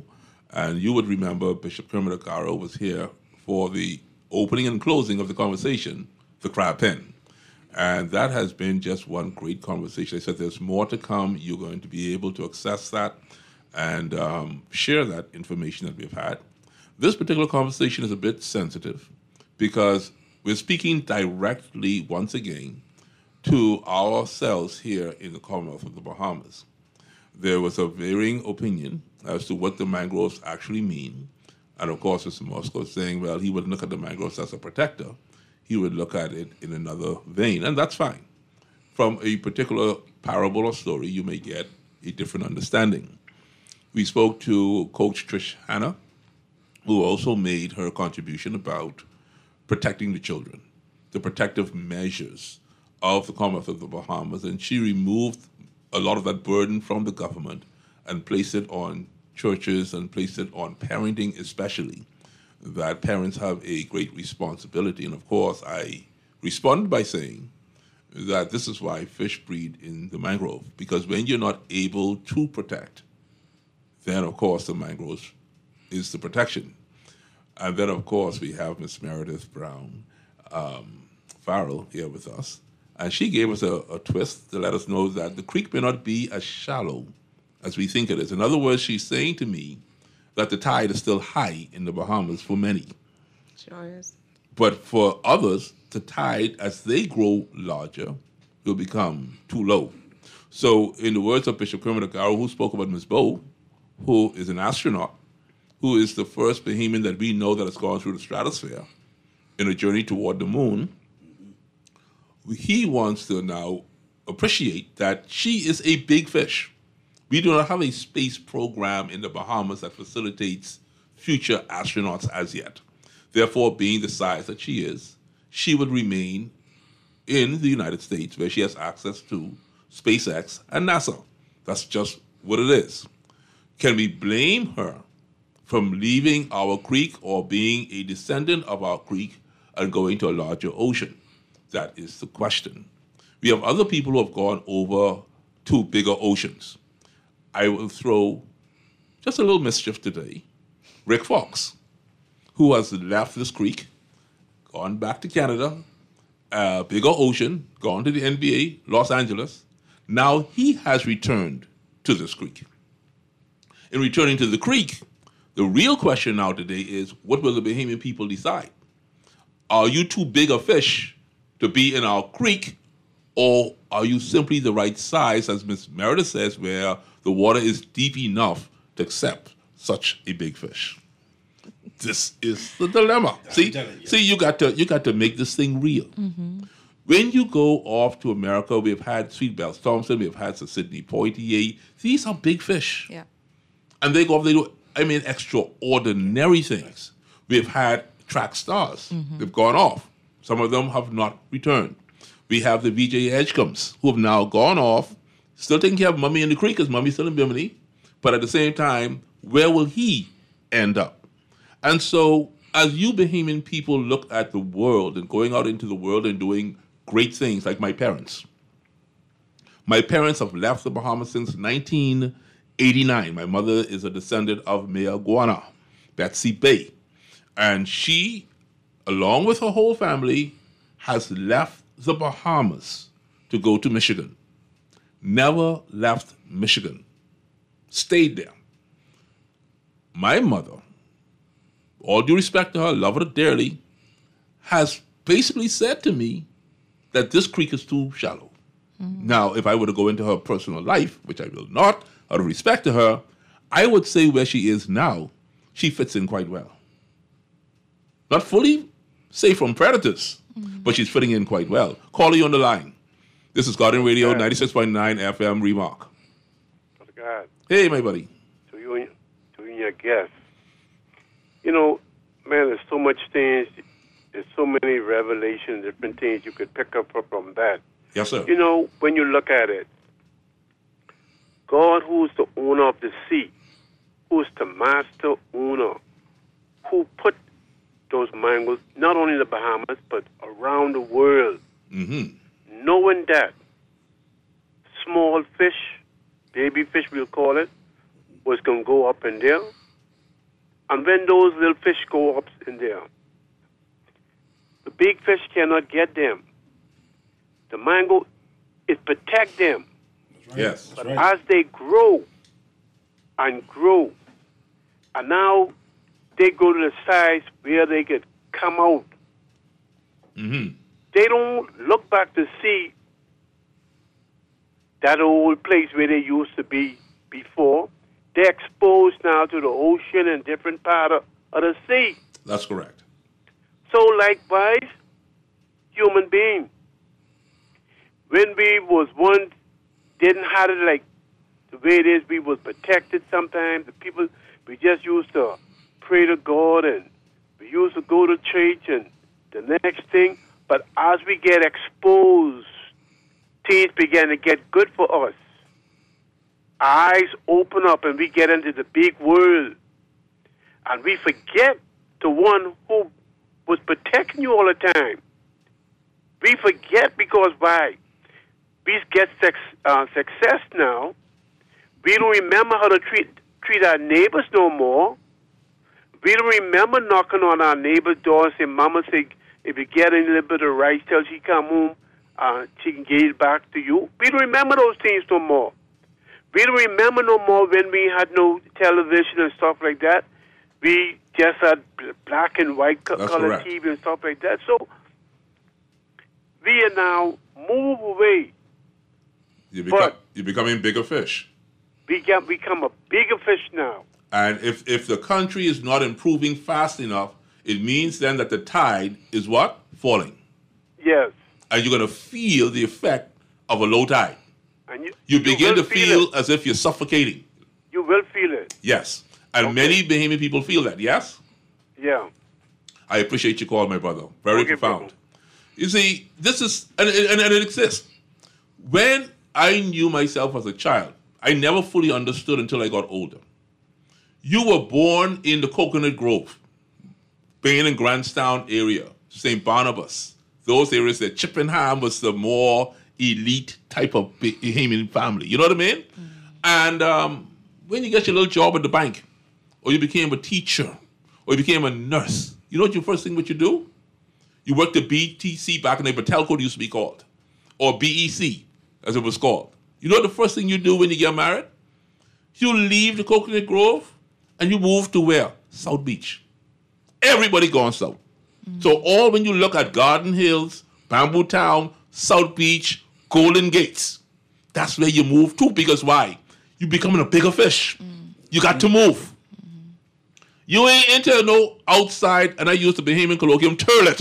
And you would remember Bishop Kermit Agaro was here for the opening and closing of the conversation, the Crab Pen. And that has been just one great conversation. I said there's more to come. You're going to be able to access that and um, share that information that we've had. This particular conversation is a bit sensitive because we're speaking directly, once again, to ourselves here in the Commonwealth of the Bahamas. There was a varying opinion as to what the mangroves actually mean. And of course, Mister Moscow is saying, well, he would look at the mangroves as a protector. He would look at it in another vein, and that's fine. From a particular parable or story, you may get a different understanding. We spoke to Coach Trish Hanna, who also made her contribution about protecting the children, the protective measures of the Commonwealth of the Bahamas, and she removed a lot of that burden from the government and placed it on churches and placed it on parenting especially, that parents have a great responsibility. And of course, I respond by saying that this is why fish breed in the mangrove, because when you're not able to protect, then of course the mangroves is the protection. And then of course we have Miss Meredith Brown um, Farrell here with us, and she gave us a, a twist to let us know that the creek may not be as shallow as we think it is. In other words, she's saying to me that the tide is still high in the Bahamas for many.
Sure is.
But for others, the tide, as they grow larger, will become too low. So in the words of Bishop Kermit Agaro, who spoke about Miss Bow, who is an astronaut, who is the first Bahamian that we know that has gone through the stratosphere in a journey toward the moon, he wants to now appreciate that she is a big fish. We do not have a space program in the Bahamas that facilitates future astronauts as yet. Therefore, being the size that she is, she would remain in the United States where she has access to SpaceX and NASA. That's just what it is. Can we blame her from leaving our creek or being a descendant of our creek and going to a larger ocean? That is the question. We have other people who have gone over to bigger oceans. I will throw just a little mischief today. Rick Fox, who has left this creek, gone back to Canada, uh, bigger ocean, gone to the N B A, Los Angeles. Now he has returned to this creek. In returning to the creek, the real question now today is, what will the Bahamian people decide? Are you too big a fish to be in our creek, or are you simply the right size, as Miss Meredith says, where the water is deep enough to accept such a big fish? This is the dilemma. See, you. see, you got to you got to make this thing real. Mm-hmm. When you go off to America, we've had Sweet Bells Thompson, we've had Sir Sidney Poitier. These are big fish,
yeah,
and they go off. They do, I mean, extraordinary things. We've had track stars. Mm-hmm. They've gone off. Some of them have not returned. We have the V J Edgecombe's who have now gone off, still taking care of Mummy in the Creek because Mummy's still in Bimini, but at the same time, where will he end up? And so, as you Bahamian people look at the world and going out into the world and doing great things, like my parents. My parents have left the Bahamas since nineteen eighty-nine. My mother is a descendant of Mea Guana, Betsy Bay. And she, along with her whole family, has left the Bahamas to go to Michigan. Never left Michigan. Stayed there. My mother, all due respect to her, love her dearly, has basically said to me that this creek is too shallow. Mm-hmm. Now, if I were to go into her personal life, which I will not, out of respect to her, I would say where she is now, she fits in quite well. Not fully safe from predators, mm-hmm. but she's fitting in quite well. Call you on the line. This is Guardian Radio, ninety-six point nine F M, Remark.
God.
Hey, my buddy.
To you and, to you and your guests. You know, man, there's so much things, there's so many revelations, different things you could pick up from that.
Yes, sir.
You know, when you look at it, God, who's the owner of the sea, who's the master owner, who put those mangoes, not only in the Bahamas, but around the world,
mm-hmm.
knowing that small fish, baby fish we'll call it, was going to go up in there, And when those little fish go up in there, the big fish cannot get them. The mango, it protects them.
Right. Yes.
But right. as they grow and grow, and now they go to the size where they could come out,
mm-hmm.
they don't look back to see that old place where they used to be before. They're exposed now to the ocean and different part of, of the sea.
That's correct.
So likewise, human being. When we was one, didn't have it like the way it is, we was protected sometimes. The people, we just used to pray to God and we used to go to church and the next thing. But as we get exposed, things began to get good for us. Our eyes open up and we get into the big world. And we forget the one who was protecting you all the time. We forget because why? We get sex, uh, success now. We don't remember how to treat treat our neighbors no more. We don't remember knocking on our neighbor's door and saying, Mama, say, if you get any little bit of rice till she come home, uh, she can give it back to you. We don't remember those things no more. We don't remember no more when we had no television and stuff like that. We just had black and white co- color T V and stuff like that. So we are now move away.
You become, you're becoming bigger fish.
We get become a bigger fish now.
And if, if the country is not improving fast enough, it means then that the tide is what? Falling.
Yes.
And you're going to feel the effect of a low tide.
And you,
you begin
you
to feel, feel as if you're suffocating.
You will feel it.
Yes. And okay. many Bahamian people feel that, yes?
Yeah.
I appreciate your call, my brother. Very
okay,
profound.
brother.
You see, this is, and, and, and it exists. When I knew myself as a child, I never fully understood until I got older. You were born in the Coconut Grove, Bain and Grantstown area, Saint Barnabas. Those areas that Chippenham was the more elite type of Bahamian family. You know what I mean? Mm-hmm. And um, when you get your little job at the bank, or you became a teacher, or you became a nurse, you know what your first thing what you do? You work the B T C back in the day, but Telco used to be called, or B E C, as it was called. You know the first thing you do when you get married? You leave the Coconut Grove and you move to where? South Beach. Everybody going south. Mm-hmm. So all when you look at Garden Hills, Bamboo Town, South Beach, Golden Gates, that's where you move to because why? You're becoming a bigger fish. Mm-hmm. You got to move. Mm-hmm. You ain't into no outside, and I use the Bahamian colloquium, toilet.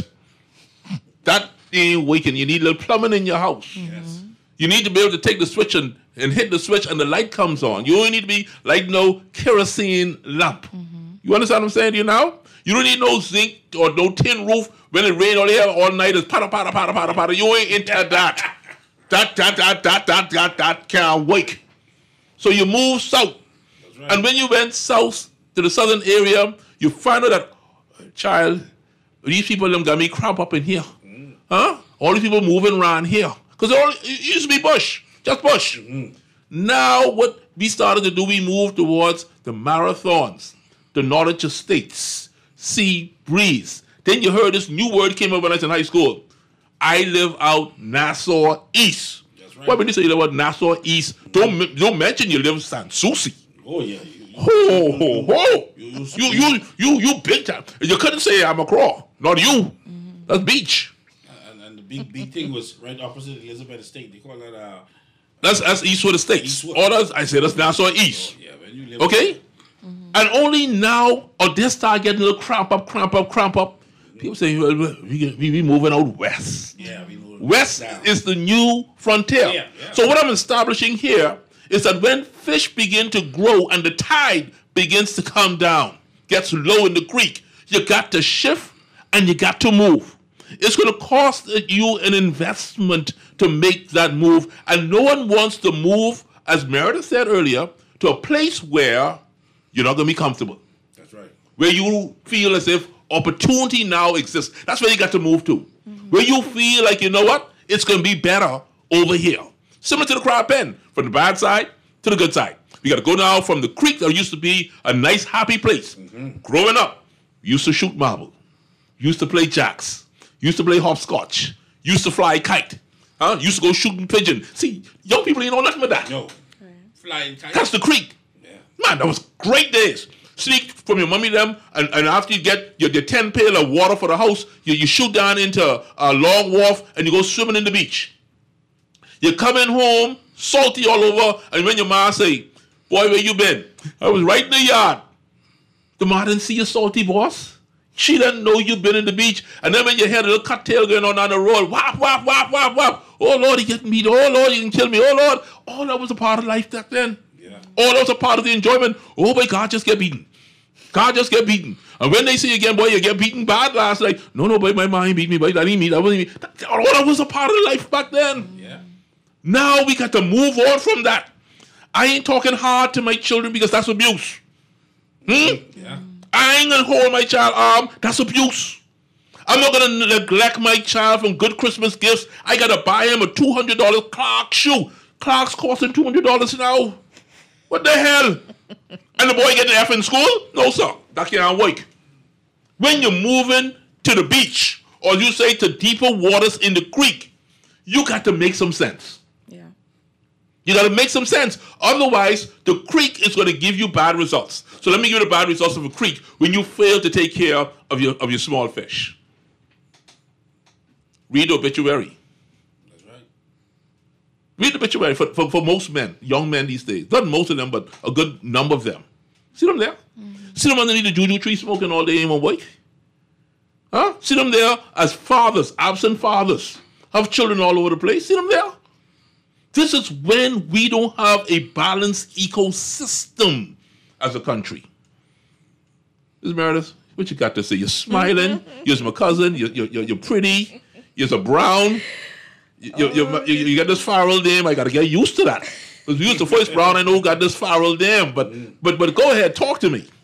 That ain't waking. You need a little plumbing in your house.
Yes.
You need to be able to take the switch and, and hit the switch and the light comes on. You don't need to be like no kerosene lamp. Mm-hmm. You understand what I'm saying to you now? You don't need no zinc or no tin roof when it rains all here all night. It's patter, patter, patter, patter, patter. You ain't into that. That, that, that, that, that, that, that can't wake. So you move south. Right. And when you went south to the southern area, you find out that, child, these people them got me cramp up in here. Mm. Huh? All these people moving around here. Because it used to be bush, just bush. Mm-hmm. Now what we started to do, we moved towards the marathons, the Norwich Estates, sea breeze. Then you heard this new word came up when I was in high school. I live out Nassau East. That's right. Why when you say you live out Nassau East, don't, don't mention you live in San Souci.
Oh, yeah.
Ho, ho, ho. You, you, you, you, you big time. You couldn't say I'm a crawl. Not you. Mm-hmm. That's beach.
Big big thing was right opposite Elizabeth Estate. They call that uh
That's that's Eastwood Estates. Eastwood. All that's I said that's Nassau East. Oh, yeah, man, you live okay? Mm-hmm. And only now or they start getting a little cramp up, cramp up, cramp up. Mm-hmm. People say well, we we, we moving out west.
Yeah, we moving
west down. Is the new frontier. Yeah, yeah. So what I'm establishing here is that when fish begin to grow and the tide begins to come down, gets low in the creek, you got to shift and you got to move. It's going to cost you an investment to make that move. And no one wants to move, as Meredith said earlier, to a place where you're not going to be comfortable.
That's right.
Where you feel as if opportunity now exists. That's where you got to move to. Mm-hmm. Where you feel like, you know what? It's going to be better over here. Similar to the crab pen, from the bad side to the good side. We got to go now from the creek that used to be a nice, happy place. Mm-hmm. Growing up, used to shoot marble, used to play jacks, used to play hopscotch, used to fly kite, huh? Used to go shooting pigeon. See, young people ain't know nothing about that.
No, flying kite.
That's the creek. Yeah. Man, that was great days. Sneak from your mommy them, and, and after you get your, your ten pail of water for the house, you, you shoot down into a long wharf and you go swimming in the beach. You're coming home, salty all over, and when your ma say, boy, where you been? I was right in the yard. The ma didn't see you salty, boss. She didn't know you'd been in the beach. And then when you hear the little cocktail going on down the road, whap, whap, whap, whap, whap. Oh, Lord, he getting me. Oh, Lord, he can kill me. Oh, Lord. Oh, that was a part of life back then. Yeah. Oh, that was a part of the enjoyment. Oh, boy, God just get beaten. God just get beaten. And when they say again, boy, you get beaten bad last night. No, no, boy, my mind beat me, boy. That ain't me. That wasn't me. That, oh, that was a part of life back then.
Yeah.
Now we got to move on from that. I ain't talking hard to my children because that's abuse. Hmm?
Yeah.
I ain't gonna hold my child arm. That's abuse. I'm not gonna neglect my child from good Christmas gifts. I gotta buy him a two hundred dollars Clark shoe. Clark's costing two hundred dollars now. What the hell? And the boy get an F in school? No, sir. That can't work. When you're moving to the beach, or you say to deeper waters in the creek, you got to make some sense. You got to make some sense. Otherwise, the creek is going to give you bad results. So let me give you the bad results of a creek when you fail to take care of your of your small fish. Read the obituary.
That's right.
Read the obituary for, for, for most men, young men these days. Not most of them, but a good number of them. See them there? Mm-hmm. See them underneath the juju tree smoking all day in one week? Huh? See them there as fathers, absent fathers. Have children all over the place. See them there? This is when we don't have a balanced ecosystem as a country. Miz Meredith, what you got to say? You're smiling. You're my cousin. You're, you're, you're pretty. You're a brown. You, you, you, you got this Farrell dam. I got to get used to that. Because you used the first brown I know got this Farrell dam. But, but, but go ahead. Talk to me.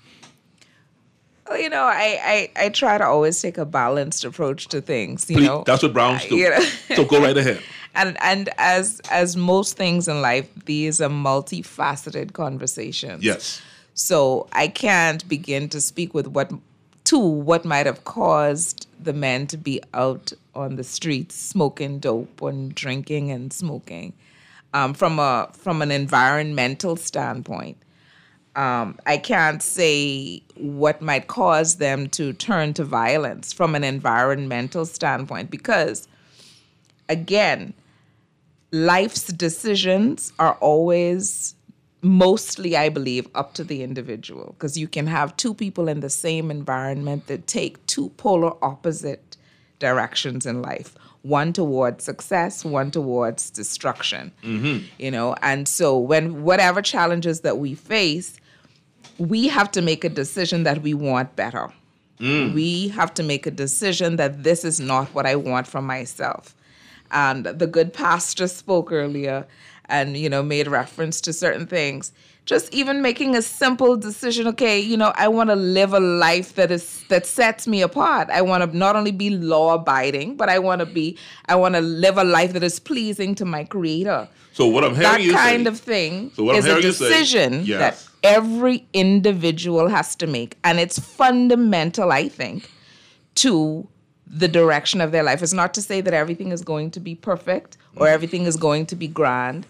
Well, you know, I, I, I try to always take a balanced approach to things, you
Please,
know.
That's what Browns do.
You know?
So go right ahead.
And and as as most things in life, these are multifaceted conversations.
Yes.
So I can't begin to speak with what to what might have caused the men to be out on the streets smoking dope and drinking and smoking. Um, from a from an environmental standpoint, um, I can't say what might cause them to turn to violence from an environmental standpoint because, again, life's decisions are always mostly, I believe, up to the individual because you can have two people in the same environment that take two polar opposite directions in life, one towards success, one towards destruction.
Mm-hmm.
You know, and so when whatever challenges that we face, we have to make a decision that we want better.
Mm.
We have to make a decision that this is not what I want for myself. And the good pastor spoke earlier and, you know, made reference to certain things. Just even making a simple decision, okay, you know, I want to live a life that is that sets me apart. I want to not only be law-abiding, but I want to be, I want to live a life that is pleasing to my Creator.
So what I'm hearing
that
you say...
That kind of thing
so what
is
I'm
a
hearing
decision
you say, yes.
that every individual has to make. And it's fundamental, I think, to the direction of their life. It's not to say that everything is going to be perfect or everything is going to be grand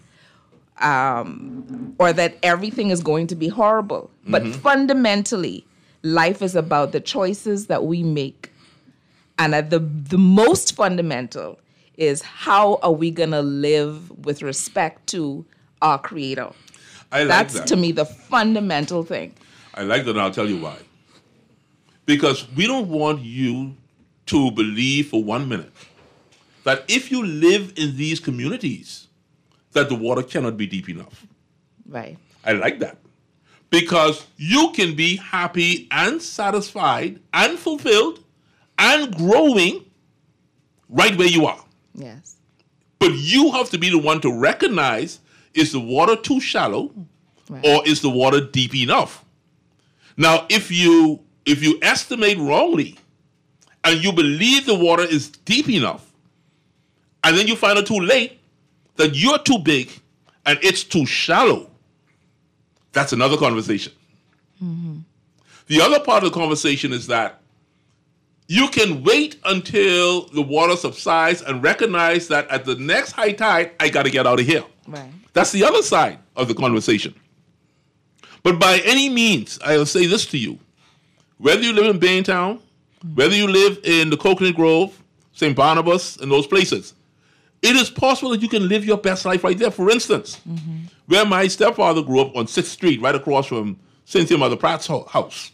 um, or that everything is going to be horrible. Mm-hmm. But fundamentally, life is about the choices that we make. And at the, the most fundamental is how are we going to live with respect to our Creator.
I like
That's,
that.
to me, the fundamental thing.
I like that, and I'll tell you why. Because we don't want you to believe for one minute that if you live in these communities, that the water cannot be deep enough.
Right.
I like that. Because you can be happy and satisfied and fulfilled and growing right where you are.
Yes.
But you have to be the one to recognize, is the water too shallow right. or is the water deep enough? Now, if you if you estimate wrongly and you believe the water is deep enough, and then you find out too late that you're too big and it's too shallow, That's another conversation.
Mm-hmm.
The other part of the conversation is that you can wait until the water subsides and recognize that at the next high tide, I got to get out of here.
Right.
That's the other side of the conversation. But by any means, I'll say this to you. Whether you live in Baintown, whether you live in the Coconut Grove, Saint Barnabas, and those places, it is possible that you can live your best life right there. For instance,
Mm-hmm.
where my stepfather grew up on sixth Street, right across from Cynthia Mother Pratt's ho- house.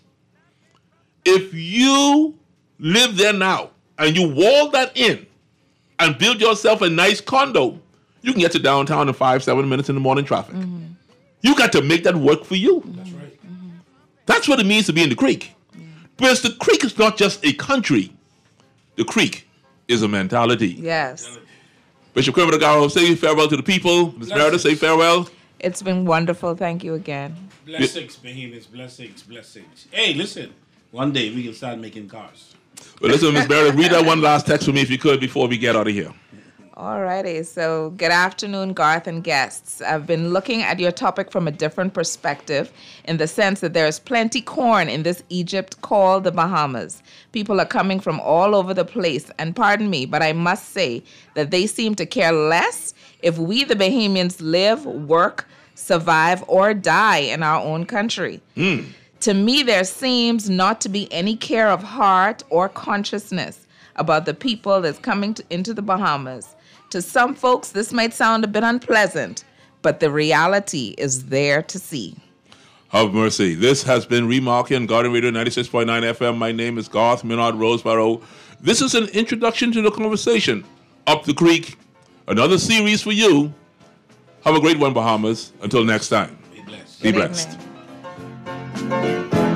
If you live there now and you wall that in and build yourself a nice condo, you can get to downtown in five, seven minutes in the morning traffic.
Mm-hmm.
You got to make that work for you. That's right. That's what it means to be in the creek. Because the creek is not just a country. The creek is a mentality.
Yes.
Bishop Kermit Agaro, say farewell to the people. Miz Meredith, say farewell.
It's been wonderful. Thank you again.
Blessings, Bahamians. Blessings, blessings. Hey, listen. One day we can start making cars.
Well, listen, Miz Meredith, read that one last text for me if you could before we get out of here.
Alrighty, so good afternoon, Garth and guests. I've been looking at your topic from a different perspective in the sense that there is plenty corn in this Egypt called the Bahamas. People are coming from all over the place, and pardon me, but I must say that they seem to care less if we, the Bahamians, live, work, survive, or die in our own country.
Mm.
To me, there seems not to be any care of heart or consciousness about the people that's coming to, into the Bahamas. To some folks, this might sound a bit unpleasant, but the reality is there to see.
Have mercy. This has been Remarking on Garden Radio ninety-six point nine F M. My name is Garth Minard Roseborough. This is an introduction to the conversation. Up the Creek, another series for you. Have a great one, Bahamas. Until next time. Be blessed. Be blessed.